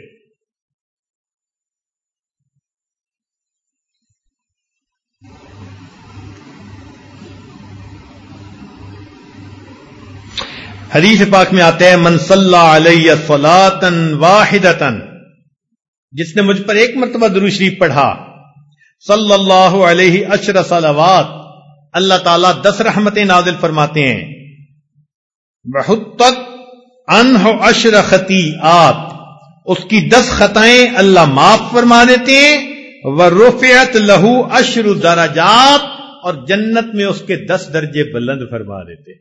حدیث پاک میں آتا ہے من صلی علیہ صلاۃ واحدۃ، جس نے مجھ پر ایک مرتبہ درود شریف پڑھا، صلی اللہ علیہ عشر صلوات، اللہ تعالیٰ 10 رحمتیں نازل فرماتے ہیں. بحطت عنہ عشر خطیئات، اس کی 10 خطائیں اللہ معاف فرما دیتے ہیں. ورفعت لہ عشر درجات، اور جنت میں اس کے 10 درجے بلند فرما دیتے ہیں.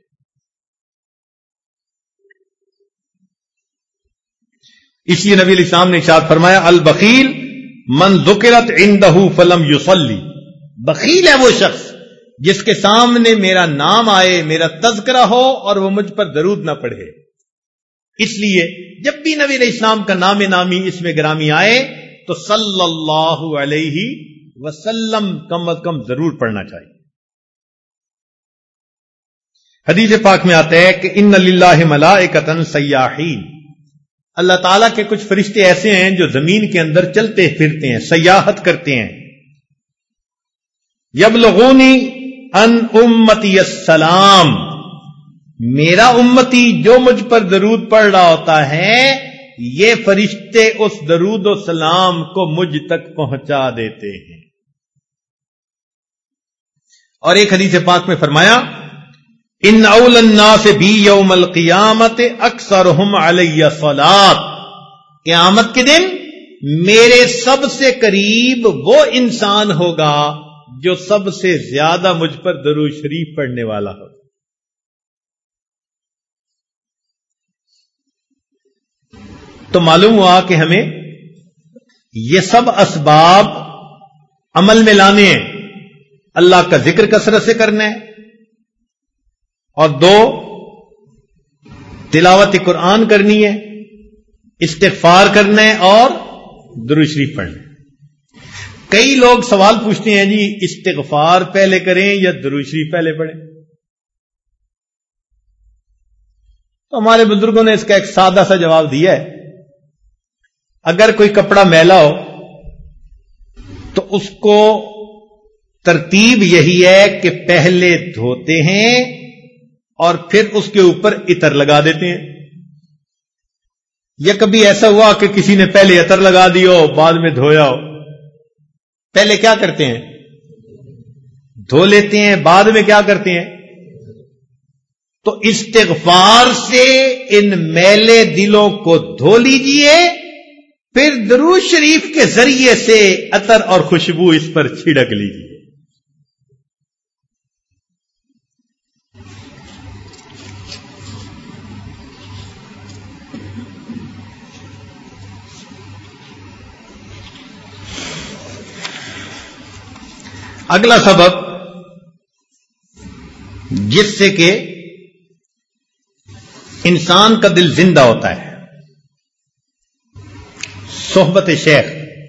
اس لیے نبی علیہ السلام نے ارشاد فرمایا البخیل من ذکرت عندہ فلم یصلی، بخیل ہے وہ شخص جس کے سامنے میرا نام آئے، میرا تذکرہ ہو اور وہ مجھ پر درود نہ پڑھے. اس لیے جب بھی نبی علیہ السلام کا نام نامی اس میں گرامی آئے تو صلی اللہ علیہ وسلم کم از کم ضرور پڑھنا چاہیے. حدیث پاک میں آتا ہے کہ ان للہ ملائکۃ سیاحین، اللہ تعالیٰ کے کچھ فرشتے ایسے ہیں جو زمین کے اندر چلتے پھرتے ہیں، سیاحت کرتے ہیں. یبلغونی ان امتی السلام، میرا امتی جو مجھ پر درود پڑھ رہا ہوتا ہے یہ فرشتے اس درود و سلام کو مجھ تک پہنچا دیتے ہیں. اور ایک حدیث پاک میں فرمایا ان اول الناس بی یوم القیامت اکثرہم علی صلاۃ، قیامت کے دن میرے سب سے قریب وہ انسان ہوگا جو سب سے زیادہ مجھ پر درود شریف پڑھنے والا ہوگا. تو معلوم ہوا کہ ہمیں یہ سب اسباب عمل میں لانے ہیں. اللہ کا ذکر کثرت سے کرنا ہے، اور 2 تلاوت قرآن کرنی ہے، استغفار کرنا ہے اور درود شریف پڑھنا ہے. کئی لوگ سوال پوچھتے ہیں جی استغفار پہلے کریں یا درود شریف پہلے پڑھیں؟ تو ہمارے بزرگوں نے اس کا ایک سادہ سا جواب دیا ہے. اگر کوئی کپڑا میلا ہو تو اس کو ترتیب یہی ہے کہ پہلے دھوتے ہیں اور پھر اس کے اوپر عطر لگا دیتے ہیں. یا کبھی ایسا ہوا کہ کسی نے پہلے عطر لگا دیا ہو بعد میں دھویا ہو، پہلے کیا کرتے ہیں؟ دھو لیتے ہیں، بعد میں کیا کرتے ہیں؟ تو استغفار سے ان میلے دلوں کو دھو لیجئے، پھر درود شریف کے ذریعے سے عطر اور خوشبو اس پر چھڑک لیجئے. اگلا سبب جس سے کہ انسان کا دل زندہ ہوتا ہے، صحبت شیخ.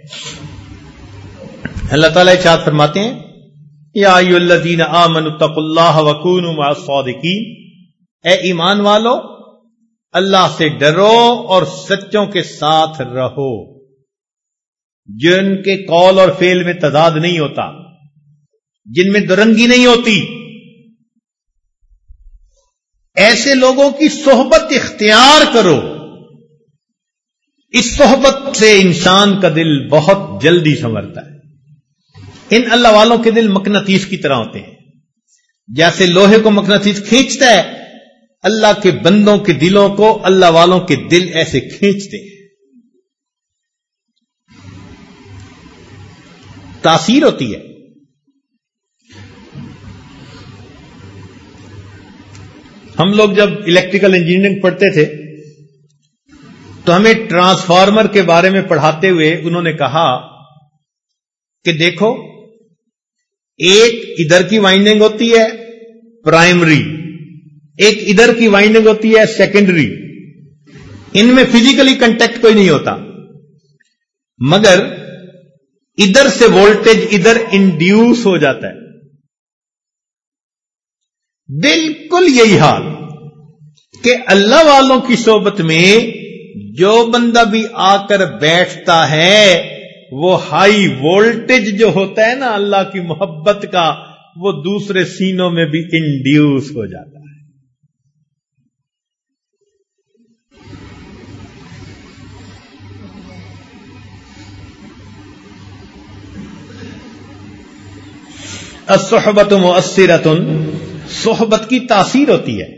اللہ تعالیٰ ارشاد فرماتے ہیں یا ایھا الذین آمنوا اتقوا اللہ وکونوا مع الصادقین، اے ایمان والو اللہ سے ڈرو اور سچوں کے ساتھ رہو، جن کے قول اور فعل میں تضاد نہیں ہوتا، جن میں درنگی نہیں ہوتی. ایسے لوگوں کی صحبت اختیار کرو. اس صحبت سے انسان کا دل بہت جلدی سنورتا ہے. ان اللہ والوں کے دل مقناطیس کی طرح ہوتے ہیں. جیسے لوہے کو مقناطیس کھینچتا ہے، اللہ کے بندوں کے دلوں کو اللہ والوں کے دل ایسے کھینچتے ہیں. تاثیر ہوتی ہے. ہم لوگ جب الیکٹریکل انجینئرنگ پڑھتے تھے تو ہمیں ٹرانسفارمر کے بارے میں پڑھاتے ہوئے انہوں نے کہا کہ دیکھو، ایک ادھر کی وائنڈنگ ہوتی ہے پرائمری، ایک ادھر کی وائنڈنگ ہوتی ہے سیکنڈری. ان میں فزیکلی کنٹیکٹ کوئی نہیں ہوتا، مگر ادھر سے وولٹیج ادھر انڈیوس ہو جاتا ہے. بالکل یہی حال کہ اللہ والوں کی صحبت میں جو بندہ بھی آ کر بیٹھتا ہے وہ ہائی وولٹیج جو ہوتا ہے نا اللہ کی محبت کا، وہ دوسرے سینوں میں بھی انڈیوس ہو جاتا ہے. الصحبت مؤثرۃ، صحبت کی تاثیر ہوتی ہے.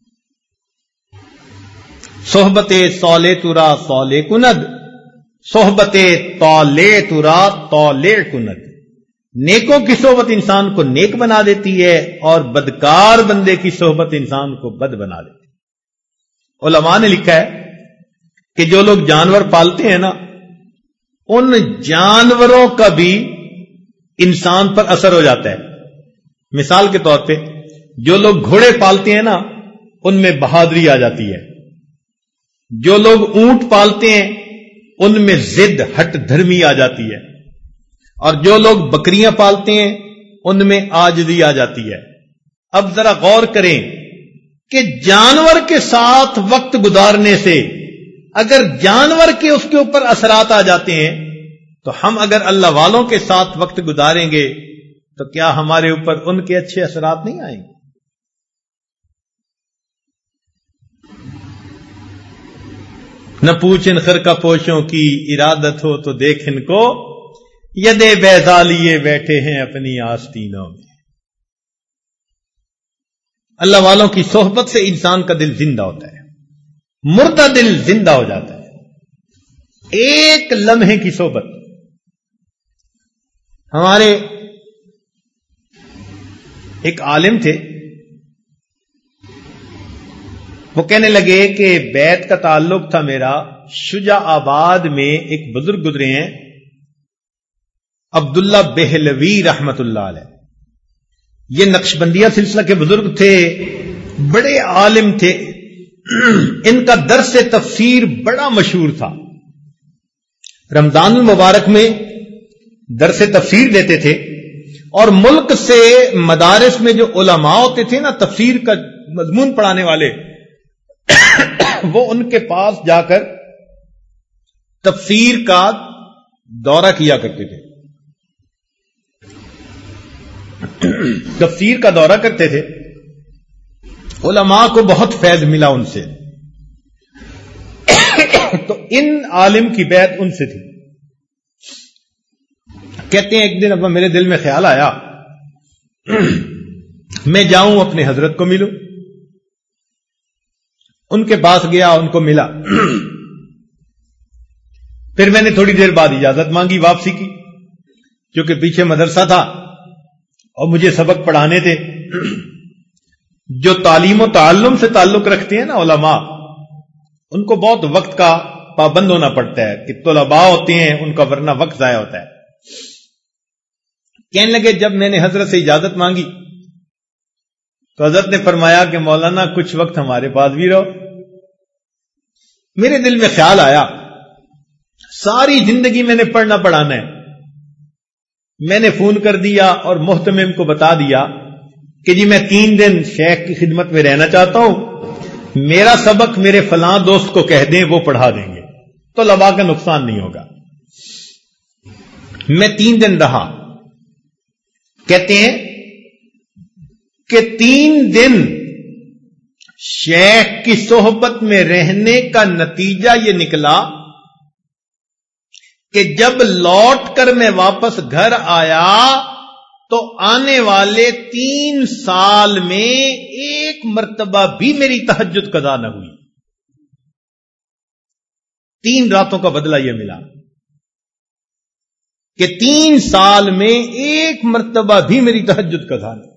صحبت صالح ترا صالح کند، صحبت طالع ترا طالع کند. نیکوں کی صحبت انسان کو نیک بنا دیتی ہے اور بدکار بندے کی صحبت انسان کو بد بنا دیتی ہے. علماء نے لکھا ہے کہ جو لوگ جانور پالتے ہیں نا، ان جانوروں کا بھی انسان پر اثر ہو جاتا ہے. مثال کے طور پہ جو لوگ گھوڑے پالتے ہیں نا، ان میں بہادری آ جاتی ہے. جو لوگ اونٹ پالتے ہیں ان میں ضد ہٹ دھرمی آ جاتی ہے. اور جو لوگ بکریاں پالتے ہیں ان میں عاجزی آ جاتی ہے. اب ذرا غور کریں کہ جانور کے ساتھ وقت گزارنے سے اگر جانور کے اس کے اوپر اثرات آ جاتے ہیں، تو ہم اگر اللہ والوں کے ساتھ وقت گزاریں گے تو کیا ہمارے اوپر ان کے اچھے اثرات نہیں آئیں گے؟ نہ پوچھن خرقہ پوشوں کی ارادت ہو تو دیکھن کو، یدے بیضا لیے بیٹھے ہیں اپنی آستینوں میں. اللہ والوں کی صحبت سے انسان کا دل زندہ ہوتا ہے، مردہ دل زندہ ہو جاتا ہے. ایک لمحے کی صحبت. ہمارے ایک عالم تھے، وہ کہنے لگے کہ بیت کا تعلق تھا میرا شجاع آباد میں ایک بزرگ گزرے ہیں عبداللہ بہلوی رحمت اللہ علیہ. یہ نقشبندیہ سلسلہ کے بزرگ تھے، بڑے عالم تھے. ان کا درس تفسیر بڑا مشہور تھا. رمضان المبارک میں درس تفسیر دیتے تھے، اور ملک سے مدارس میں جو علماء ہوتے تھے نا تفسیر کا مضمون پڑھانے والے، وہ ان کے پاس جا کر تفسیر کا دورہ کیا کرتے تھے. تفسیر کا دورہ کرتے تھے. علماء کو بہت فیض ملا ان سے. تو ان عالم کی بیعت ان سے تھی. کہتے ہیں ایک دن اب میرے دل میں خیال آیا میں جاؤں اپنے حضرت کو ملوں. ان کے پاس گیا، ان کو ملا. پھر میں نے تھوڑی دیر بعد اجازت مانگی واپسی کی، کیونکہ پیچھے مدرسہ تھا اور مجھے سبق پڑھانے تھے. جو تعلیم و تعلم سے تعلق رکھتے ہیں نا علماء، ان کو بہت وقت کا پابند ہونا پڑتا ہے کہ طلباء ہوتے ہیں ان کا ورنہ وقت ضائع ہوتا ہے. کہنے لگے جب میں نے حضرت سے اجازت مانگی تو حضرت نے فرمایا کہ مولانا کچھ وقت ہمارے پاس بھی رہو. میرے دل میں خیال آیا ساری زندگی میں نے پڑھنا پڑھانا ہے. میں نے فون کر دیا اور محتمم کو بتا دیا کہ جی میں 3 دن شیخ کی خدمت میں رہنا چاہتا ہوں، میرا سبق میرے فلاں دوست کو کہہ دیں، وہ پڑھا دیں گے، تو لبا کا نقصان نہیں ہوگا. میں 3 دن رہا. کہتے ہیں کہ 3 دن شیخ کی صحبت میں رہنے کا نتیجہ یہ نکلا کہ جب لوٹ کر میں واپس گھر آیا تو آنے والے 3 سال میں ایک مرتبہ بھی میری تہجد قضا نہ ہوئی. 3 راتوں کا بدلہ یہ ملا کہ 3 سال میں ایک مرتبہ بھی میری تہجد قضا نہ.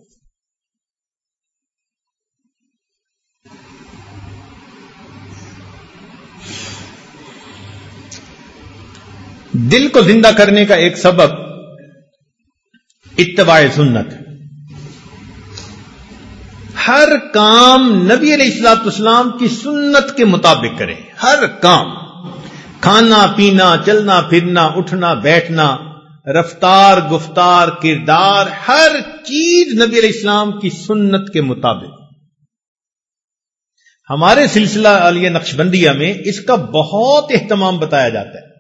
دل کو زندہ کرنے کا ایک سبب اتباع سنت. ہر کام نبی علیہ الصلوۃ والسلام کی سنت کے مطابق کریں. ہر کام، کھانا پینا، چلنا پھرنا، اٹھنا بیٹھنا، رفتار، گفتار، کردار، ہر چیز نبی علیہ السلام کی سنت کے مطابق. ہمارے سلسلہ عالیہ نقشبندیہ میں اس کا بہت اہتمام بتایا جاتا ہے.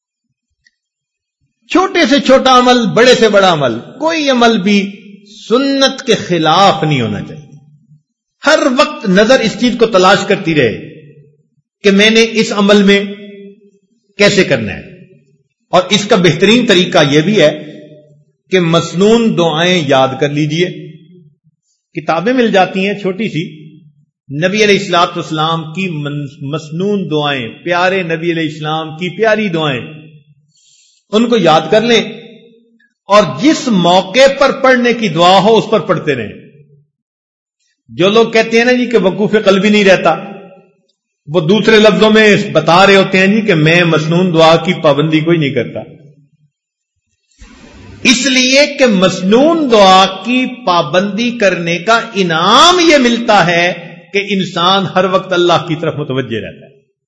چھوٹے سے چھوٹا عمل، بڑے سے بڑا عمل، کوئی عمل بھی سنت کے خلاف نہیں ہونا چاہیے. ہر وقت نظر اس چیز کو تلاش کرتی رہے کہ میں نے اس عمل میں کیسے کرنا ہے. اور اس کا بہترین طریقہ یہ بھی ہے کہ مسنون دعائیں یاد کر لیجئے. کتابیں مل جاتی ہیں چھوٹی سی، نبی علیہ الصلوۃ والسلام کی مسنون دعائیں، پیارے نبی علیہ السلام کی پیاری دعائیں، ان کو یاد کر لیں اور جس موقع پر پڑھنے کی دعا ہو اس پر پڑھتے رہیں. جو لوگ کہتے ہیں نا جی کہ وقوف قلبی نہیں رہتا، وہ دوسرے لفظوں میں بتا رہے ہوتے ہیں جی کہ میں مسنون دعا کی پابندی کوئی نہیں کرتا. اس لیے کہ مسنون دعا کی پابندی کرنے کا انعام یہ ملتا ہے کہ انسان ہر وقت اللہ کی طرف متوجہ رہتا ہے.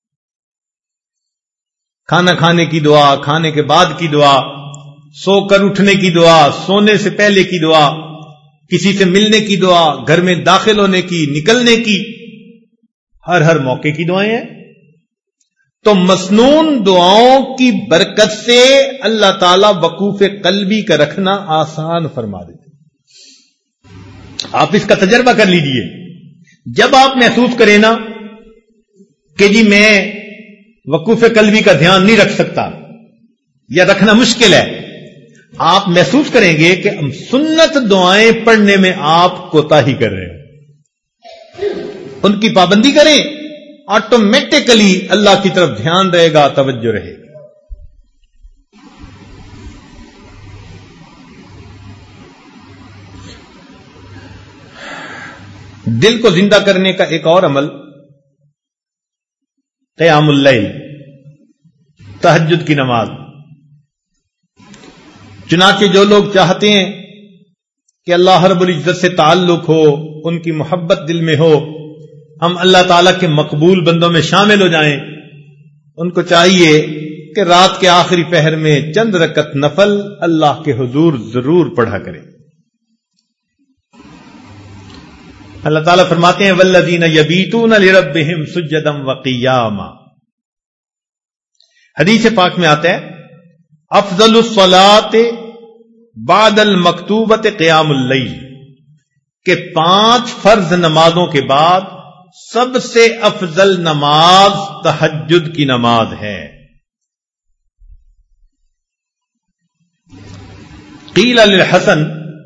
کھانا کھانے کی دعا، کھانے کے بعد کی دعا، سو کر اٹھنے کی دعا، سونے سے پہلے کی دعا، کسی سے ملنے کی دعا، گھر میں داخل ہونے کی، نکلنے کی، ہر موقع کی دعائیں ہیں. تو مسنون دعاؤں کی برکت سے اللہ تعالی وقوف قلبی کا رکھنا آسان فرما دیتے. آپ اس کا تجربہ کر لیجئے. جب آپ محسوس کریں نا کہ جی میں وقوف قلبی کا دھیان نہیں رکھ سکتا یا رکھنا مشکل ہے، آپ محسوس کریں گے کہ سنت دعائیں پڑھنے میں آپ کوتاہی کر رہے ہیں. ان کی پابندی کریں، آٹومیٹکلی اللہ کی طرف دھیان رہے گا، توجہ رہے گی. دل کو زندہ کرنے کا ایک اور عمل قیام اللیل، تہجد کی نماز. چنانچہ جو لوگ چاہتے ہیں کہ اللہ رب العزت سے تعلق ہو، ان کی محبت دل میں ہو، ہم اللہ تعالیٰ کے مقبول بندوں میں شامل ہو جائیں، ان کو چاہیے کہ رات کے آخری پہر میں چند رکعت نفل اللہ کے حضور ضرور پڑھا کریں. اللہ تعالیٰ فرماتے ہیں والذین یبیتون لربہم سجدا وقیاما. حدیث پاک میں آتا ہے افضل الصلاۃ بعد المکتوبۃ قیام اللیل، کہ 5 فرض نمازوں کے بعد سب سے افضل نماز تہجد کی نماز ہے. قیل للحسن،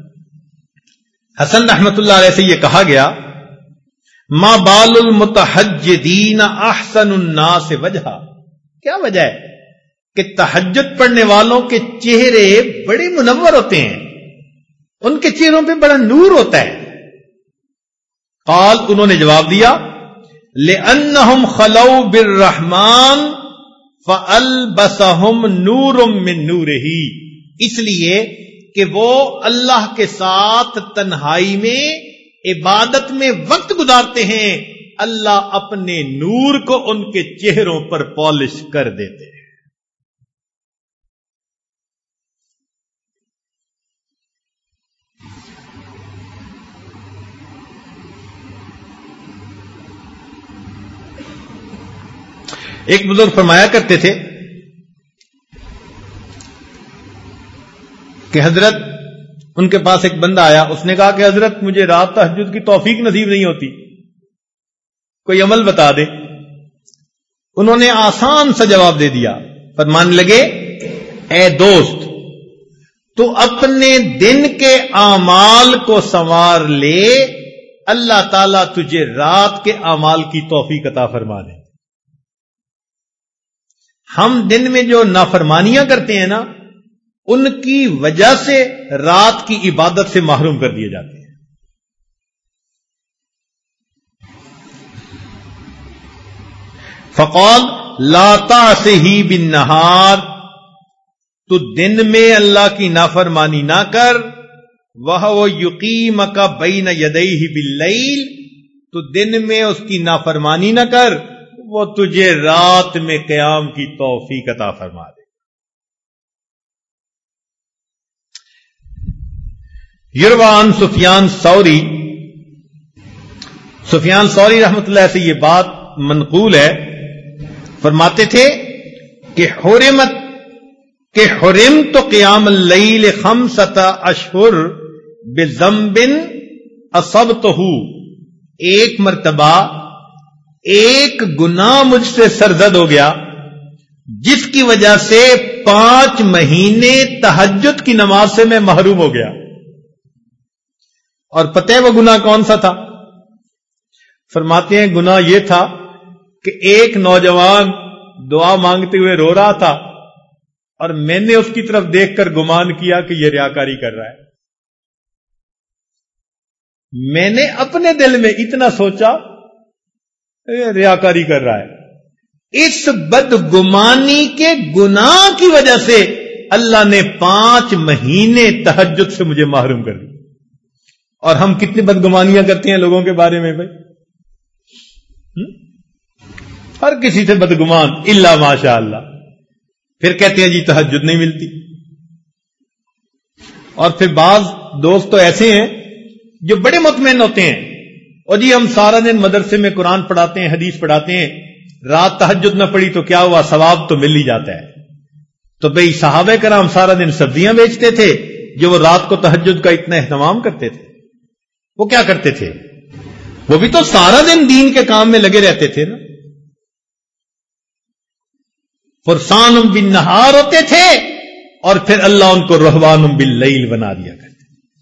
حسن رحمت اللہ علیہ سے یہ کہا گیا ما بال المتہجدین احسن الناس وجہا، کیا وجہ ہے کہ تہجد پڑھنے والوں کے چہرے بڑے منور ہوتے ہیں، ان کے چہروں پہ بڑا نور ہوتا ہے. قال، انہوں نے جواب دیا لأنہم خلو بالرحمن فألبسہم نور من نورہ، اس لیے کہ وہ اللہ کے ساتھ تنہائی میں عبادت میں وقت گزارتے ہیں، اللہ اپنے نور کو ان کے چہروں پر پالش کر دیتے ہیں. ایک بزرگ فرمایا کرتے تھے کہ حضرت، ان کے پاس ایک بندہ آیا، اس نے کہا کہ حضرت مجھے رات تہجد کی توفیق نصیب نہیں ہوتی، کوئی عمل بتا دے. انہوں نے آسان سا جواب دے دیا، فرمانے لگے اے دوست، تو اپنے دن کے اعمال کو سنوار لے، اللہ تعالیٰ تجھے رات کے اعمال کی توفیق عطا فرما دے. ہم دن میں جو نافرمانیاں کرتے ہیں نا، ان کی وجہ سے رات کی عبادت سے محروم کر دیے جاتے ہیں. فقال لا تعصه بالنهار، تو دن میں اللہ کی نافرمانی نہ کر. وهو يقيمك بين يديه بالليل، تو دن میں اس کی نافرمانی نہ کر، وہ تجھے رات میں قیام کی توفیق عطا فرما دے. یروان سفیان ثوری رحمۃ اللہ سے یہ بات منقول ہے، فرماتے تھے کہ حرمت قیام اللیل 5 اشہر بذنب اصبتہ، ایک مرتبہ ایک گناہ مجھ سے سرزد ہو گیا جس کی وجہ سے 5 مہینے تہجد کی نماز سے میں محروم ہو گیا۔ اور پتہ ہے وہ گناہ کون سا تھا؟ فرماتے ہیں گناہ یہ تھا کہ ایک نوجوان دعا مانگتے ہوئے رو رہا تھا اور میں نے اس کی طرف دیکھ کر گمان کیا کہ یہ ریاکاری کر رہا ہے۔ میں نے اپنے دل میں اتنا سوچا ریاکاری کر رہا ہے۔ اس بدگمانی کے گناہ کی وجہ سے اللہ نے 5 مہینے تہجد سے مجھے محروم کر دیا۔ اور ہم کتنی بدگمانیاں کرتے ہیں لوگوں کے بارے میں بھائی، ہر کسی سے بدگمان الا ماشاء اللہ، پھر کہتے ہیں جی تہجد نہیں ملتی۔ اور پھر بعض دوست تو ایسے ہیں جو بڑے مطمئن ہوتے ہیں، اور جی ہم سارا دن مدرسے میں قرآن پڑھاتے ہیں، حدیث پڑھاتے ہیں، رات تہجد نہ پڑی تو کیا ہوا، ثواب تو مل ہی جاتا ہے۔ تو بھئی صحابہ کرام سارا دن سبزیاں بیچتے تھے، جو وہ رات کو تہجد کا اتنا اہتمام کرتے تھے، وہ کیا کرتے تھے؟ وہ بھی تو سارا دن دین کے کام میں لگے رہتے تھے نا، فرسان بالنہار ہوتے تھے، اور پھر اللہ ان کو رہبان باللیل بنا دیا کرتے۔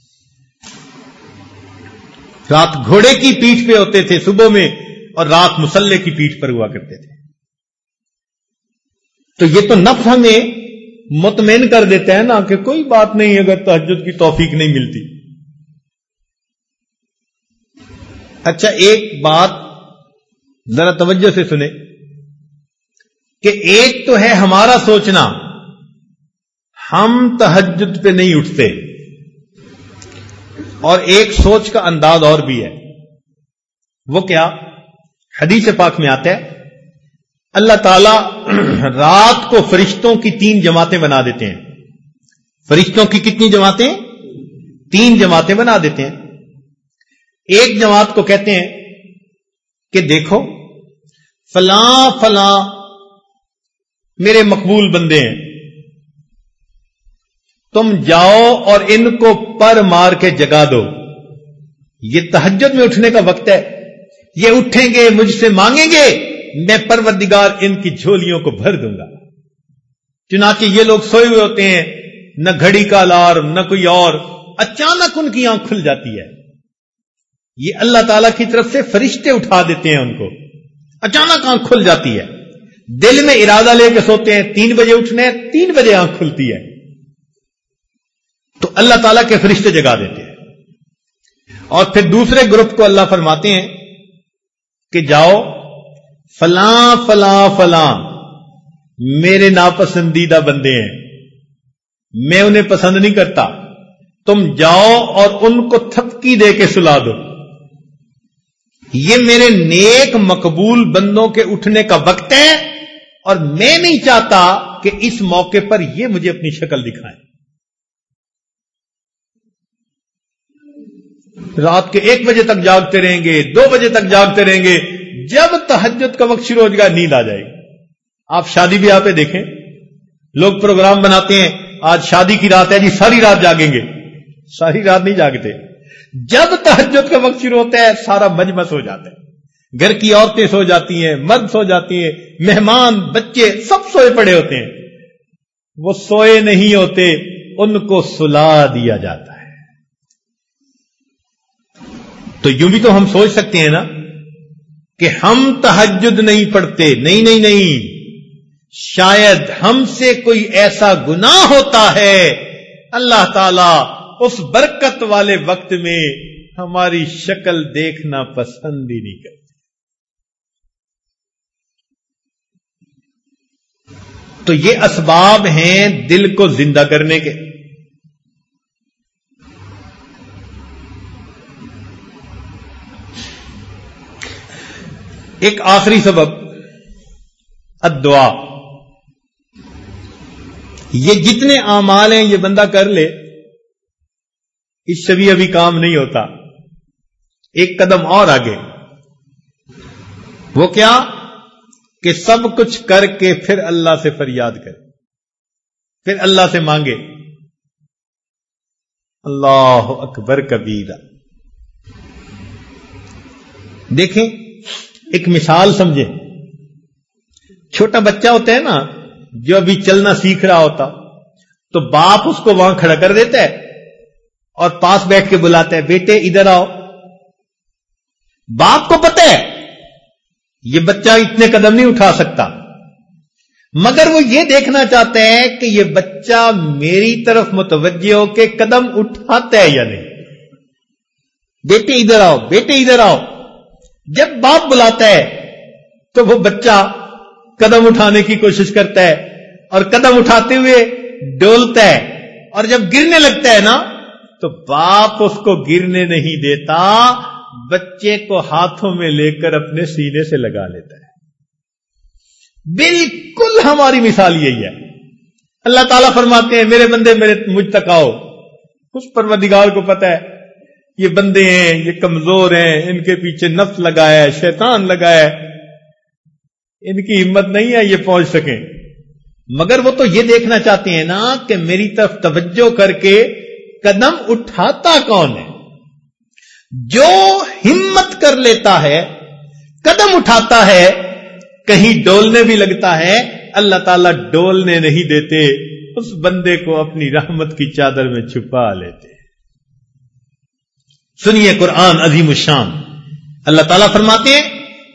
رات گھوڑے کی پیٹھ پہ ہوتے تھے صبح میں، اور رات مسلح کی پیٹھ پر ہوا کرتے تھے۔ تو یہ تو نفس ہمیں مطمئن کر دیتا ہے نا کہ کوئی بات نہیں اگر تہجد کی توفیق نہیں ملتی۔ اچھا ایک بات ذرا توجہ سے سنیں کہ ایک تو ہے ہمارا سوچنا ہم تہجد پہ نہیں اٹھتے، اور ایک سوچ کا انداز اور بھی ہے، وہ کیا؟ حدیث پاک میں آتا ہے اللہ تعالی رات کو فرشتوں کی 3 جماعتیں بنا دیتے ہیں۔ فرشتوں کی کتنی جماعتیں؟ 3 جماعتیں بنا دیتے ہیں۔ ایک جماعت کو کہتے ہیں کہ دیکھو فلاں فلاں میرے مقبول بندے ہیں، تم جاؤ اور ان کو پر مار کے جگا دو، یہ تہجد میں اٹھنے کا وقت ہے، یہ اٹھیں گے مجھ سے مانگیں گے، میں پروردگار ان کی جھولیوں کو بھر دوں گا۔ چنانچہ یہ لوگ سوئے ہوئے ہوتے ہیں، نہ گھڑی کا الارم نہ کوئی اور، اچانک ان کی آنکھ کھل جاتی ہے، یہ اللہ تعالی کی طرف سے فرشتے اٹھا دیتے ہیں ان کو، اچانک آنکھ کھل جاتی ہے، دل میں ارادہ لے کے سوتے ہیں 3 بجے اٹھنے، 3 بجے آنکھ کھلتی ہے، تو اللہ تعالیٰ کے فرشتے جگا دیتے ہیں۔ اور پھر دوسرے گروپ کو اللہ فرماتے ہیں کہ جاؤ فلاں فلاں فلاں میرے ناپسندیدہ بندے ہیں، میں انہیں پسند نہیں کرتا، تم جاؤ اور ان کو تھپکی دے کے سلا دو، یہ میرے نیک مقبول بندوں کے اٹھنے کا وقت ہے، اور میں نہیں چاہتا کہ اس موقع پر یہ مجھے اپنی شکل دکھائیں۔ رات کے 1 بجے تک جاگتے رہیں گے، 2 بجے تک جاگتے رہیں گے، جب تہجد کا وقت شروع ہو جائے گا نیند آ جائے گی۔ آپ شادی بیاہ پہ دیکھیں، لوگ پروگرام بناتے ہیں آج شادی کی رات ہے جی ساری رات جاگیں گے، ساری رات نہیں جاگتے، جب تہجد کا وقت شروع ہوتا ہے سارا مجمع سو جاتا ہے، گھر کی عورتیں سو جاتی ہیں، مرد سو جاتی ہیں، مہمان بچے سب سوئے پڑے ہوتے ہیں، وہ سوئے نہیں ہوتے، ان کو سلا دیا جاتا ہے۔ تو یوں بھی تو ہم سوچ سکتے ہیں نا کہ ہم تہجد نہیں پڑھتے، نہیں، شاید ہم سے کوئی ایسا گناہ ہوتا ہے اللہ تعالی اس برکت والے وقت میں ہماری شکل دیکھنا پسند ہی نہیں کرتے۔ تو یہ اسباب ہیں دل کو زندہ کرنے کے۔ ایک آخری سبب الدعاء، یہ جتنے اعمال ہیں یہ بندہ کر لے، اس سے بھی ابھی کام نہیں ہوتا، ایک قدم اور آگے۔ وہ کیا کہ سب کچھ کر کے پھر اللہ سے فریاد کرے، پھر اللہ سے مانگے۔ اللہ اکبر کبیرہ۔ دیکھیں ایک مثال سمجھیں، چھوٹا بچہ ہوتا ہے نا جو ابھی چلنا سیکھ رہا ہوتا، تو باپ اس کو وہاں کھڑا کر دیتا ہے اور پاس بیٹھ کے بلاتا ہے، بیٹے ادھر آؤ۔ باپ کو پتہ ہے یہ بچہ اتنے قدم نہیں اٹھا سکتا، مگر وہ یہ دیکھنا چاہتے ہیں کہ یہ بچہ میری طرف متوجہ ہو کے قدم اٹھاتا ہے یا نہیں۔ بیٹے ادھر آؤ، بیٹے ادھر آؤ۔ جب باپ بلاتا ہے تو وہ بچہ قدم اٹھانے کی کوشش کرتا ہے اور قدم اٹھاتے ہوئے ڈولتا ہے، اور جب گرنے لگتا ہے نا تو باپ اس کو گرنے نہیں دیتا، بچے کو ہاتھوں میں لے کر اپنے سینے سے لگا لیتا ہے۔ بالکل ہماری مثال یہی ہے۔ اللہ تعالیٰ فرماتے ہیں میرے بندے مجھ تک آؤ۔ اس پروردگار کو پتہ ہے یہ بندے ہیں، یہ کمزور ہیں، ان کے پیچھے نفس لگا ہے، شیطان لگا ہے، ان کی ہمت نہیں ہے یہ پہنچ سکیں، مگر وہ تو یہ دیکھنا چاہتے ہیں نا کہ میری طرف توجہ کر کے قدم اٹھاتا کون ہے۔ جو ہمت کر لیتا ہے، قدم اٹھاتا ہے، کہیں ڈولنے بھی لگتا ہے، اللہ تعالیٰ ڈولنے نہیں دیتے، اس بندے کو اپنی رحمت کی چادر میں چھپا لیتے۔ سنیے قرآن عظیم الشان، اللہ تعالیٰ فرماتے ہیں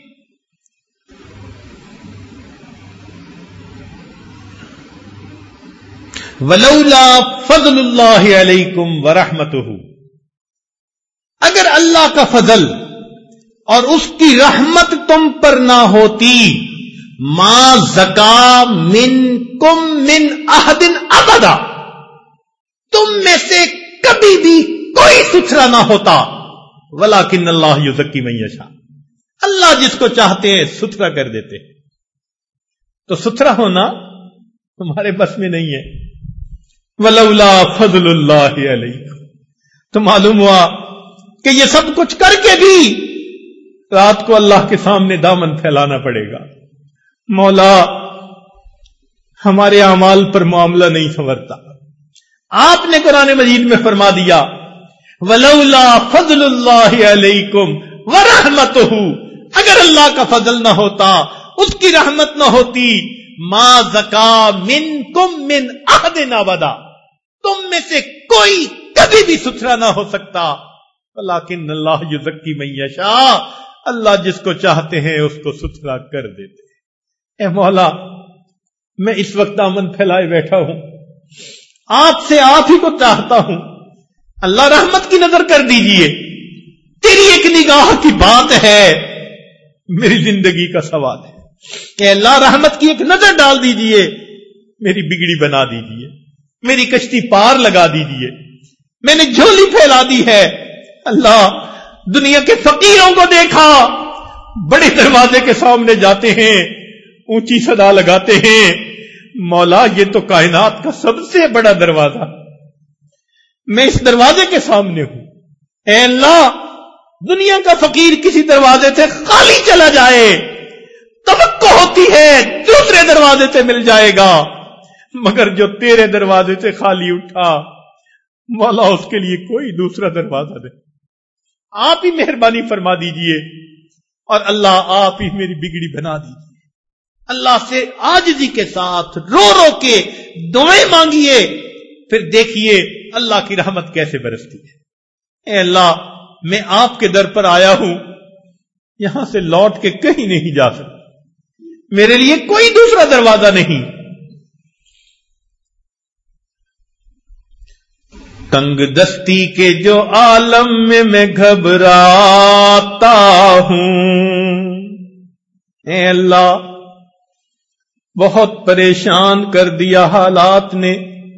وَلَوْلَا فَضْلُ اللَّهِ عَلَيْكُمْ وَرَحْمَتُهُ، اگر اللہ کا فضل اور اس کی رحمت تم پر نہ ہوتی، ما زکا منکم من احد ابدا، تم میں سے کبھی بھی کوئی ستھرا نہ ہوتا، ولیکن اللہ یزکی من یشاء، اللہ جس کو چاہتے ہیں ستھرا کر دیتے۔ تو ستھرا ہونا تمہارے بس میں نہیں ہے۔ ولولا فضل اللہ علیکم، تو معلوم ہوا کہ یہ سب کچھ کر کے بھی رات کو اللہ کے سامنے دامن پھیلانا پڑے گا۔ مولا ہمارے اعمال پر معاملہ نہیں سنورتا۔ آپ نے قرآن مجید میں فرما دیا ولولا فضل اللہ علیکم ورحمتہ، اگر اللہ کا فضل نہ ہوتا، اس کی رحمت نہ ہوتی، ما زکا منکم من احد ابدا، تم میں سے کوئی کبھی بھی ستھرا نہ ہو سکتا، ولیکن اللہ یزکی من یشاء، اللہ جس کو چاہتے ہیں اس کو ستھرا کر دیتے ہیں۔ اے مولا میں اس وقت دامن پھیلائے بیٹھا ہوں، آپ سے آپ ہی کو چاہتا ہوں، اللہ رحمت کی نظر کر دیجئے، تیری ایک نگاہ کی بات ہے، میری زندگی کا سوال ہے کہ اللہ رحمت کی ایک نظر ڈال دیجئے، میری بگڑی بنا دیجئے، میری کشتی پار لگا دیجئے، میں نے جھولی پھیلا دی ہے۔ اللہ دنیا کے فقیروں کو دیکھا، بڑے دروازے کے سامنے جاتے ہیں، اونچی صدا لگاتے ہیں، مولا یہ تو کائنات کا سب سے بڑا دروازہ، میں اس دروازے کے سامنے ہوں۔ اے اللہ دنیا کا فقیر کسی دروازے سے خالی چلا جائے، توقع ہوتی ہے دوسرے دروازے سے مل جائے گا، مگر جو تیرے دروازے سے خالی اٹھا، مولا اس کے لیے کوئی دوسرا دروازہ دے، آپ ہی مہربانی فرما دیجئے، اور اللہ آپ ہی میری بگڑی بنا دیجئے۔ اللہ سے عاجزی کے ساتھ رو رو کے دعائیں مانگیے، پھر دیکھیے اللہ کی رحمت کیسے برستی ہے۔ اے اللہ میں آپ کے در پر آیا ہوں، یہاں سے لوٹ کے کہیں نہیں جا سکتا، میرے لیے کوئی دوسرا دروازہ نہیں۔ تنگ دستی کے جو عالم میں گھبراتا ہوں، اے اللہ بہت پریشان کر دیا حالات نے،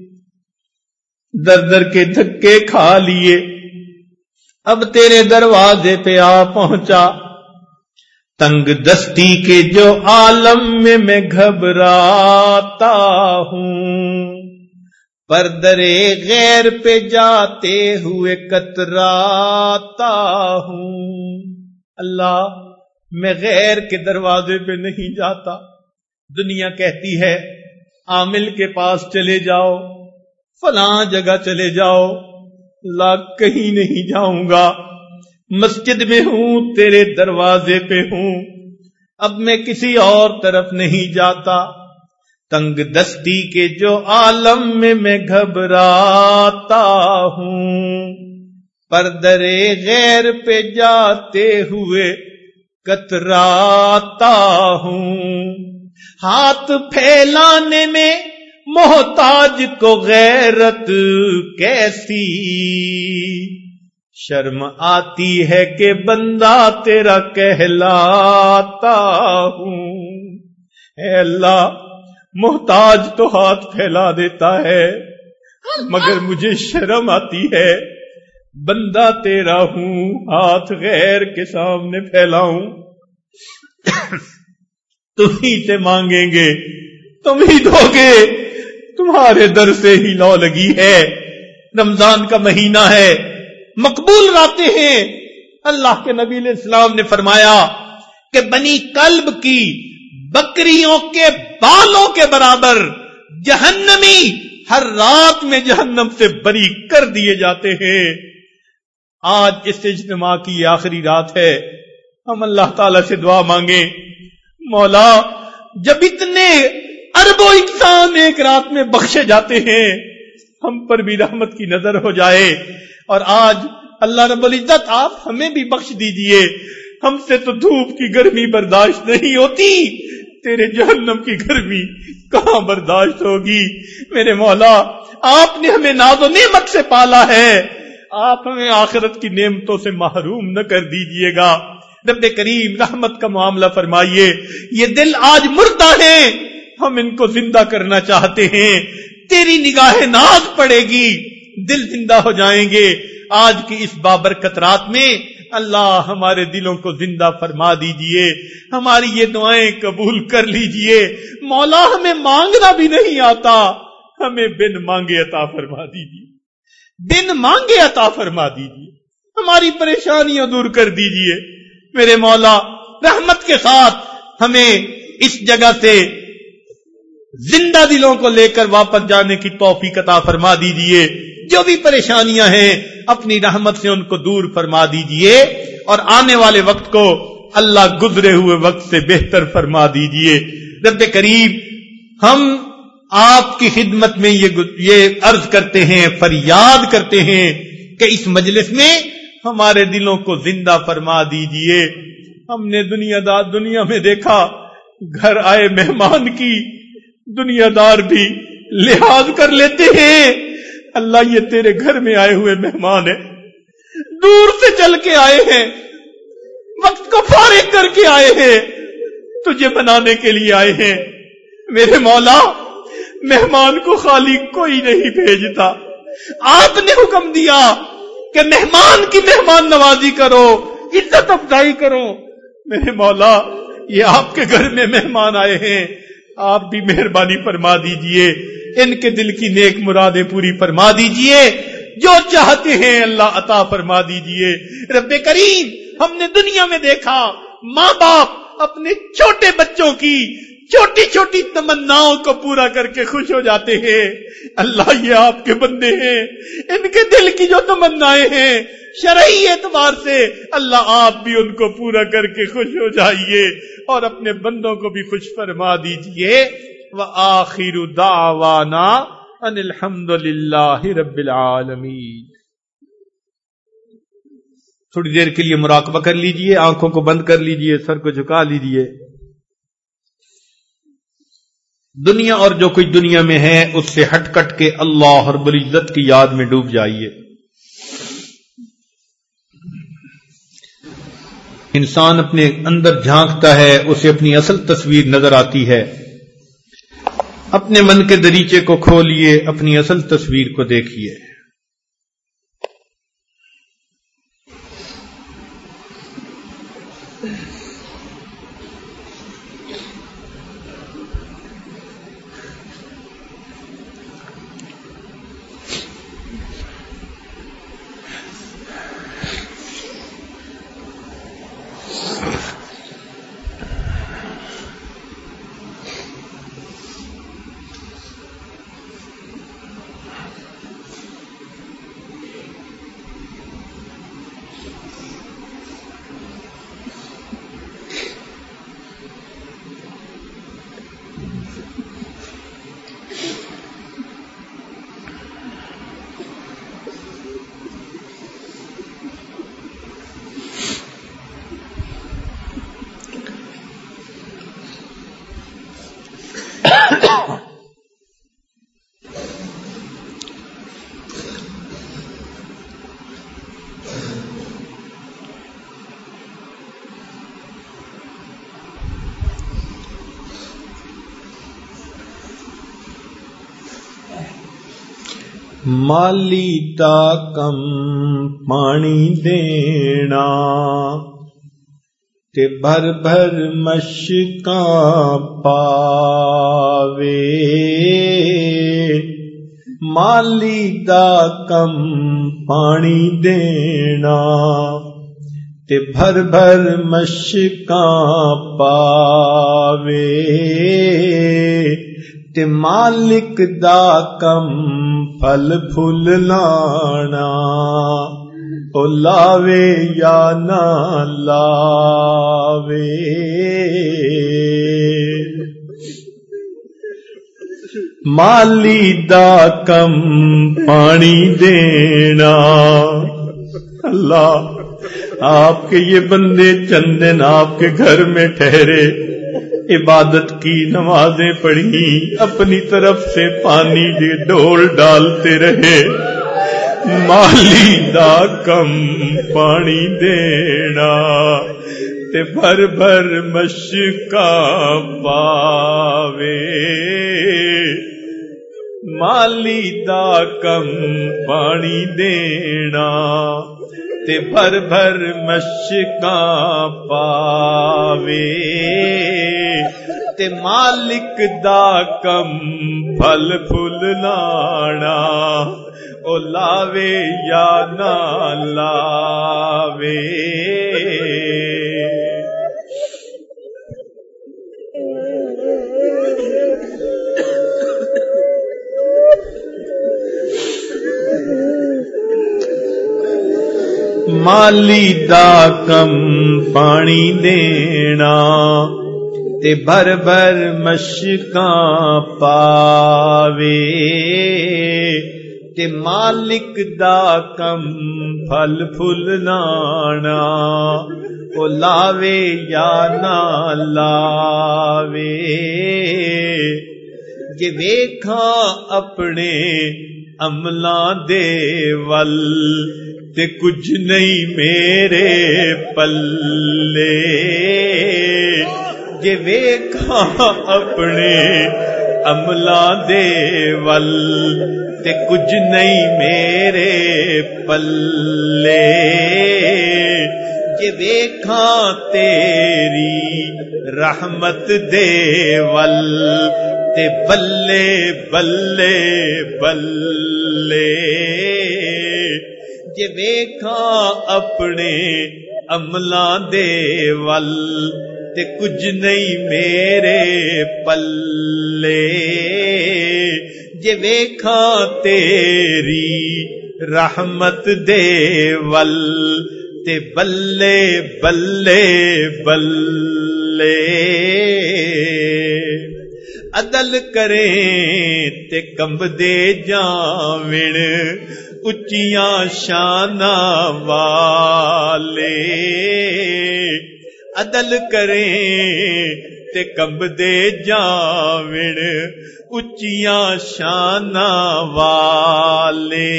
در در کے دھکے کھا لیے، اب تیرے دروازے پہ آ پہنچا۔ تنگ دستی کے جو عالم میں گھبراتا ہوں، پر درے غیر پہ جاتے ہوئے کتراتا ہوں۔ اللہ میں غیر کے دروازے پہ نہیں جاتا۔ دنیا کہتی ہے عامل کے پاس چلے جاؤ، فلاں جگہ چلے جاؤ، اللہ کہیں نہیں جاؤں گا، مسجد میں ہوں، تیرے دروازے پہ ہوں، اب میں کسی اور طرف نہیں جاتا۔ تنگ دستی کے جو عالم میں گھبراتا ہوں، پر درے غیر پہ جاتے ہوئے کتراتا ہوں۔ ہاتھ پھیلانے میں محتاج کو غیرت کیسی، شرم آتی ہے کہ بندہ تیرا کہلاتا ہوں۔ اے اللہ محتاج تو ہاتھ پھیلا دیتا ہے، مگر مجھے شرم آتی ہے، بندہ تیرا ہوں، ہاتھ غیر کے سامنے پھیلاؤں۔ تم ہی سے مانگیں گے، تم ہی دو گے، تمہارے در سے ہی لو لگی ہے۔ رمضان کا مہینہ ہے، مقبول راتیں ہیں۔ اللہ کے نبی علیہ السلام نے فرمایا کہ بنی کلب کی بکریوں کے بالوں کے برابر جہنمی ہر رات میں جہنم سے بری کر دیے جاتے ہیں۔ آج اس اجتماع کی یہ آخری رات ہے، ہم اللہ تعالی سے دعا مانگیں، مولا جب اتنے اربوں انسان ایک رات میں بخشے جاتے ہیں، ہم پر بھی رحمت کی نظر ہو جائے۔ اور آج اللہ رب العزت آپ ہمیں بھی بخش دیجئے، ہم سے تو دھوپ کی گرمی برداشت نہیں ہوتی، تیرے جہنم کی گرمی کہاں برداشت ہوگی۔ میرے مولا آپ نے ہمیں ناز و نعمت سے پالا ہے، آپ ہمیں آخرت کی نعمتوں سے محروم نہ کر دیجئے گا۔ رب کریم رحمت کا معاملہ فرمائیے۔ یہ دل آج مردہ ہیں، ہم ان کو زندہ کرنا چاہتے ہیں، تیری نگاہ ناز پڑے گی، دل زندہ ہو جائیں گے۔ آج کی اس بابرکت رات میں اللہ ہمارے دلوں کو زندہ فرما دیجئے، ہماری یہ دعائیں قبول کر لیجئے۔ مولا ہمیں مانگنا بھی نہیں آتا، ہمیں بن مانگے عطا فرما دیجئے، بن مانگے عطا فرما دیجئے، ہماری پریشانیاں دور کر دیجئے۔ میرے مولا رحمت کے ساتھ ہمیں اس جگہ سے زندہ دلوں کو لے کر واپس جانے کی توفیق عطا فرما دیجئے۔ جو بھی پریشانیاں ہیں اپنی رحمت سے ان کو دور فرما دیجئے، اور آنے والے وقت کو اللہ گزرے ہوئے وقت سے بہتر فرما دیجئے۔ رب کریم ہم آپ کی خدمت میں یہ عرض کرتے ہیں، فریاد کرتے ہیں کہ اس مجلس میں ہمارے دلوں کو زندہ فرما دیجئے۔ ہم نے دنیا میں دیکھا، گھر آئے مہمان کی دنیا دار بھی لحاظ کر لیتے ہیں۔ اللہ یہ تیرے گھر میں آئے ہوئے مہمان ہیں، دور سے چل کے آئے ہیں، وقت کو فارغ کر کے آئے ہیں، تجھے بنانے کے لیے آئے ہیں۔ میرے مولا مہمان کو خالی کوئی نہیں بھیجتا، آپ نے حکم دیا کہ مہمان کی مہمان نوازی کرو، عزت افزائی کرو۔ میرے مولا یہ آپ کے گھر میں مہمان آئے ہیں، آپ بھی مہربانی فرما دیجئے، ان کے دل کی نیک مرادیں پوری فرما دیجئے، جو چاہتے ہیں اللہ عطا فرما دیجئے۔ رب کریم ہم نے دنیا میں دیکھا ماں باپ اپنے چھوٹے بچوں کی چھوٹی چھوٹی تمناؤں کو پورا کر کے خوش ہو جاتے ہیں۔ اللہ یہ آپ کے بندے ہیں، ان کے دل کی جو تمنائیں ہیں شرعی اعتبار سے اللہ آپ بھی ان کو پورا کر کے خوش ہو جائیے، اور اپنے بندوں کو بھی خوش فرما دیجئے۔ وآخر دعوانا ان الحمد للہ رب العالمین۔ تھوڑی دیر کے لیے مراقبہ کر لیجئے، آنکھوں کو بند کر لیجئے، سر کو جھکا لیجئے۔ دنیا اور جو کچھ دنیا میں ہے اس سے ہٹ کٹ کے اللہ رب العزت کی یاد میں ڈوب جائیے۔ انسان اپنے اندر جھانکتا ہے، اسے اپنی اصل تصویر نظر آتی ہے۔ اپنے من کے دریچے کو کھولیے، اپنی اصل تصویر کو دیکھیے۔ مالی دا کم پانی دینا تے بھر بھر مشکاں پاوے مالی دا کم پانی دینا تے بھر بھر مشکاں پاوے تے مالک دا کم پھل پھل لانا او لاوے یا نہ لاوے مالی دا کم پانی دینا. اللہ آپ کے یہ بندے چند دن آپ کے گھر میں ٹھہرے، عبادت کی، نمازیں پڑھی، اپنی طرف سے پانی کے ڈول ڈالتے رہے. مالی دا کم پانی دینا تے بھر بھر مشکاں پاوے مالی دا کم پانی دینا تے بھر بھر مشکاں پاوے تے مالک دا کم پھل پھل لانا او لاوے یا نہ لاوے. مالی دا کم پانی دینا تے بھر بھر مشکاں پاوے تے مالک دا کم پھل پھل لانا او لاوے یا نہ لاوے. جے ویکھاں اپنے عملاں دے ول تے کچھ نہیں میرے پلے. جے ویکھاں اپنے عملاں دے ول تے کچھ نہیں میرے پلے. جے ویکھاں تیری رحمت دے ول تے بلے بلے بلے. جے ویکھاں اپنے عملاں دے ول تے کچھ نہیں میرے پلے. جے ویکھاں تیری رحمت دے ول تے بلے بلے بلے. عدل کریں تے کمب دے جاویں اچیاں شاناں والے. عدل کریں تے کمب دے جاویں اچیاں شاناں والے.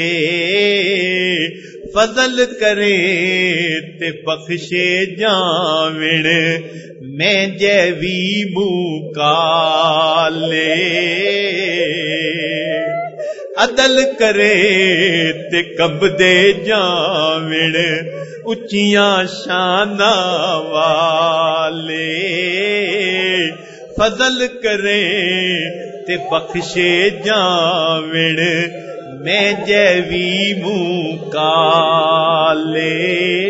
فضل کریں تے بخشے جاویں میں جیوی منہ کالے. عدل کرے تے کمب دے جاویں اچیاں شاناں والے. فضل کرے تے بخشے جاویں میں جیوی منہ کالے.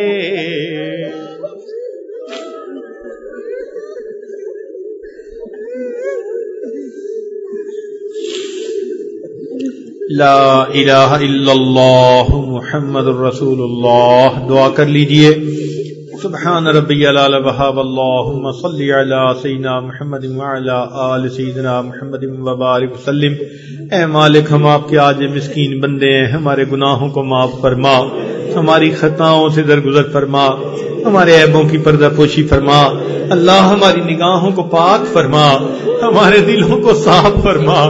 لا الہ الا اللہ محمد الرسول اللہ. دعا کر لیجئے. سبحان ربی العلی وہاب اللہم صلی علی سیدنا محمد وعلی آل سیدنا محمد وبارک وسلم. اے مالک، ہم آپ کے آج مسکین بندے ہیں، ہمارے گناہوں کو معاف فرما، ہماری خطاؤں سے درگزر فرما، ہمارے عیبوں کی پردہ پوشی فرما. اللہ ہماری نگاہوں کو پاک فرما، ہمارے دلوں کو صاف فرما،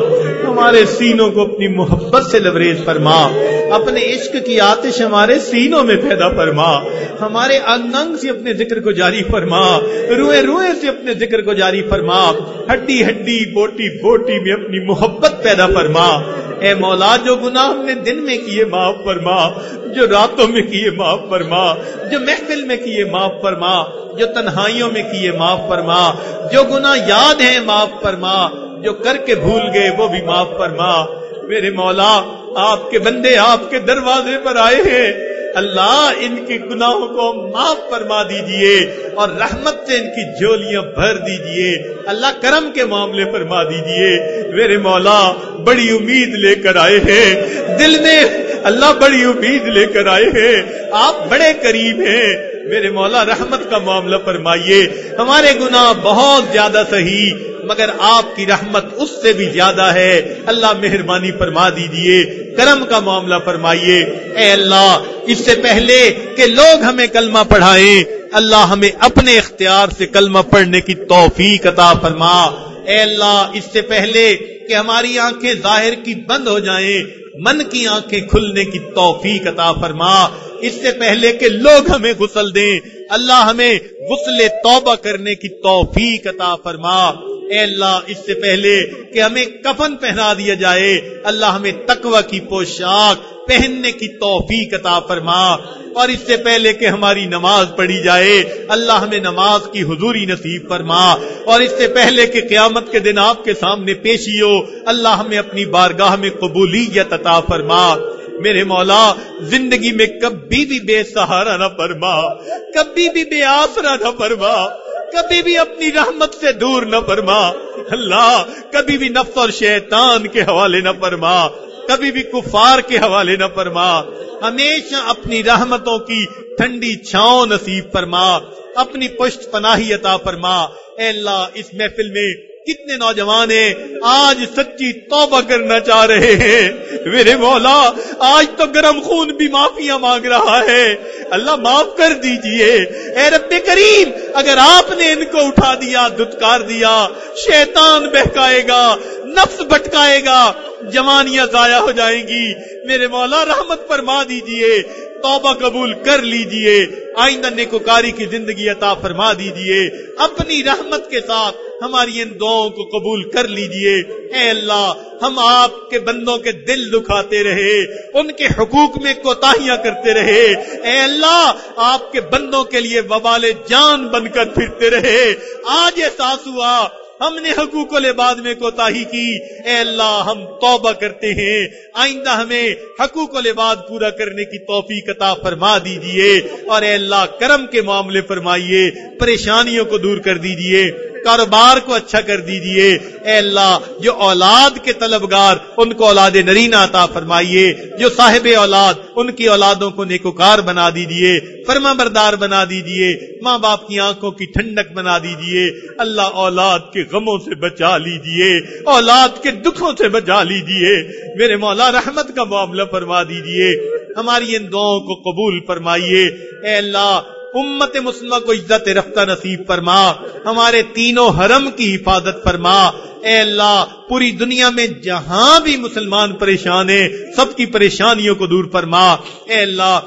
ہمارے سینوں کو اپنی محبت سے لبریز فرما، اپنے عشق کی آتش ہمارے سینوں میں پیدا فرما، ہمارے انگ انگ سے اپنے ذکر کو جاری فرما، روئے روئے سے اپنے ذکر کو جاری فرما، ہڈی ہڈی بوٹی بوٹی میں اپنی محبت پیدا فرما۔ اے مولا جو گناہ ہم نے دن میں کیے معاف فرما، جو راتوں میں کیے معاف فرما، جو محفل میں کیے معاف فرما، جو تنہائیوں میں کیے معاف فرما، جو گناہ یاد ہیں معاف فرما، جو کر کے بھول گئے وہ بھی معاف فرما۔ میرے مولا آپ کے بندے آپ کے دروازے پر آئے ہیں، اللہ ان کے گناہوں کو معاف فرما دیجئے اور رحمت سے ان کی جھولیاں بھر دیجئے، اللہ کرم کے معاملے فرما دیجئے۔ میرے مولا بڑی امید لے کر آئے ہیں، دل میں اللہ بڑی امید لے کر آئے ہیں، آپ بڑے قریب ہیں۔ میرے مولا رحمت کا معاملہ فرمائیے، ہمارے گناہ بہت زیادہ صحیح مگر آپ کی رحمت اس سے بھی زیادہ ہے، اللہ مہربانی فرما دیجئے، کرم کا معاملہ فرمائیے۔ اے اللہ اس سے پہلے کہ لوگ ہمیں کلمہ پڑھائیں، اللہ ہمیں اپنے اختیار سے کلمہ پڑھنے کی توفیق عطا فرما۔ اے اللہ اس سے پہلے کہ ہماری آنکھیں ظاہر کی بند ہو جائیں، من کی آنکھیں کھلنے کی توفیق عطا فرما۔ اس سے پہلے کہ لوگ ہمیں غسل دیں، اللہ ہمیں غسل توبہ کرنے کی توفیق عطا فرما۔ اے اللہ اس سے پہلے کہ ہمیں کفن پہنا دیا جائے، اللہ ہمیں تقوی کی پوشاک پہننے کی توفیق عطا فرما۔ اور اس سے پہلے کہ ہماری نماز پڑھی جائے، اللہ ہمیں نماز کی حضوری نصیب فرما۔ اور اس سے پہلے کہ قیامت کے دن آپ کے سامنے پیشی ہو، اللہ ہمیں اپنی بارگاہ میں قبولیت عطا فرما۔ میرے مولا زندگی میں کبھی بھی بے سہارا نہ فرما، کبھی بھی بے آسرا نہ فرما، کبھی بھی اپنی رحمت سے دور نہ فرما۔ اللہ کبھی بھی نفس اور شیطان کے حوالے نہ فرما، کبھی بھی کفار کے حوالے نہ فرما، ہمیشہ اپنی رحمتوں کی ٹھنڈی چھاؤں نصیب فرما، اپنی پشت پناہی عطا فرما۔ اے اللہ اس محفل میں کتنے نوجوان ہیں آج سچی توبہ کرنا چاہ رہے ہیں، میرے مولا آج تو گرم خون بھی معافیاں مانگ رہا ہے، اللہ معاف کر دیجئے۔ اے رب کریم اگر آپ نے ان کو اٹھا دیا، دھتکار دیا، شیطان بہکائے گا، نفس بھٹکائے گا، جوانیاں ضائع ہو جائیں گی، میرے مولا رحمت فرما دیجئے، توبہ قبول کر لیجئے، آئندہ نیکوکاری کی زندگی عطا فرما دیجئے، اپنی رحمت کے ساتھ ہماری ان دعاؤں کو قبول کر لیجئے۔ اے اللہ ہم آپ کے بندوں کے دل دکھاتے رہے، ان کے حقوق میں کوتاہیاں کرتے رہے، اے اللہ آپ کے بندوں کے لیے وبال جان بن کر پھرتے رہے، آج احساس ہوا ہم نے حقوق العباد میں کوتاہی کی، اے اللہ ہم توبہ کرتے ہیں، آئندہ ہمیں حقوق العباد پورا کرنے کی توفیق عطا فرما دیجئے، اور اے اللہ کرم کے معاملے فرمائیے، پریشانیوں کو دور کر دیجئے، کاروبار کو اچھا کر دیجئے۔ اے اللہ جو اولاد کے طلبگار ان کو اولاد نرینہ عطا فرمائیے، جو صاحب اولاد ان کی اولادوں کو نیکوکار بنا دیجئے، فرما بردار بنا دیجئے، ماں باپ کی آنکھوں کی ٹھنڈک بنا دیجئے، اللہ اولاد کے غموں سے بچا لیجئے، اولاد کے دکھوں سے بچا لیجئے، میرے مولا رحمت کا معاملہ فرما دیجئے، ہماری ان دعاؤں کو قبول فرمائیے۔ اے اللہ امت مسلمہ کو عزت رفتہ نصیب فرما، ہمارے تینوں حرم کی حفاظت فرما۔ اے اللہ پوری دنیا میں جہاں بھی مسلمان پریشان ہیں سب کی پریشانیوں کو دور فرما۔ اے اللہ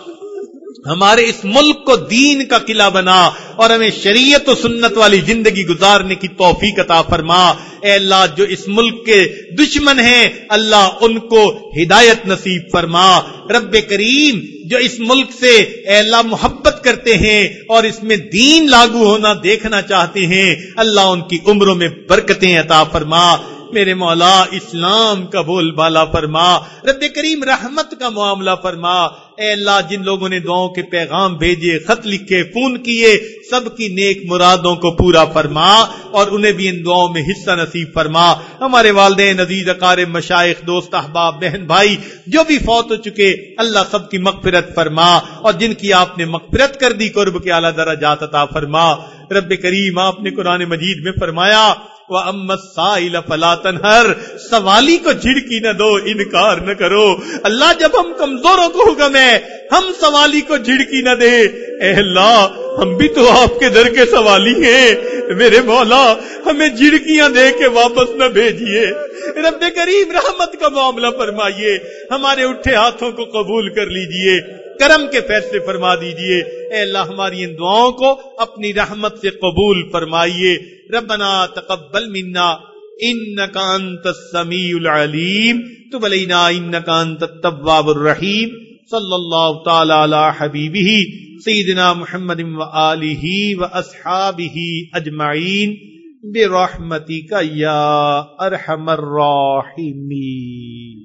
ہمارے اس ملک کو دین کا قلعہ بنا اور ہمیں شریعت و سنت والی زندگی گزارنے کی توفیق عطا فرما۔ اے اللہ جو اس ملک کے دشمن ہیں اللہ ان کو ہدایت نصیب فرما۔ رب کریم جو اس ملک سے اے اللہ محبت کرتے ہیں اور اس میں دین لاگو ہونا دیکھنا چاہتے ہیں اللہ ان کی عمروں میں برکتیں عطا فرما۔ میرے مولا اسلام کا بول بالا فرما، رب کریم رحمت کا معاملہ فرما۔ اے اللہ جن لوگوں نے دعاؤں کے پیغام بھیجے، خط لکھے، فون کیے، سب کی نیک مرادوں کو پورا فرما اور انہیں بھی ان دعاؤں میں حصہ نصیب فرما۔ ہمارے والدین عزیز، اقارب، مشائخ، دوست، احباب، بہن بھائی جو بھی فوت ہو چکے اللہ سب کی مغفرت فرما، اور جن کی آپ نے مغفرت کر دی قرب کے اعلیٰ درجات عطا فرما۔ رب کریم آپ نے قرآن مجید میں فرمایا وَأَمَّا السَّائِلَ فَلَا تَنْهَرْ، سوالی کو جھڑکی نہ دو، انکار نہ کرو۔ اللہ جب ہم کمزوروں کو حکم ہے ہم سوالی کو جھڑکی نہ دے، اے اللہ ہم بھی تو آپ کے در کے سوالی ہیں، میرے مولا ہمیں جھڑکیاں دے کے واپس نہ بھیجیے، رب کریم رحمت کا معاملہ فرمائیے، ہمارے اٹھے ہاتھوں کو قبول کر لیجئے، کرم کے فیصلے فرما دیجئے، اے اللہ ہماری ان دعاؤں کو اپنی رحمت سے قبول فرمائیے۔ ربنا تقبل منا انک انت السمیع العلیم تب علینا انک انت التواب الرحیم، صلی اللہ تعالی علی حبیبہ سیدنا محمد وآلہ واصحابہ اجمعین برحمتک یا ارحم الراحمین۔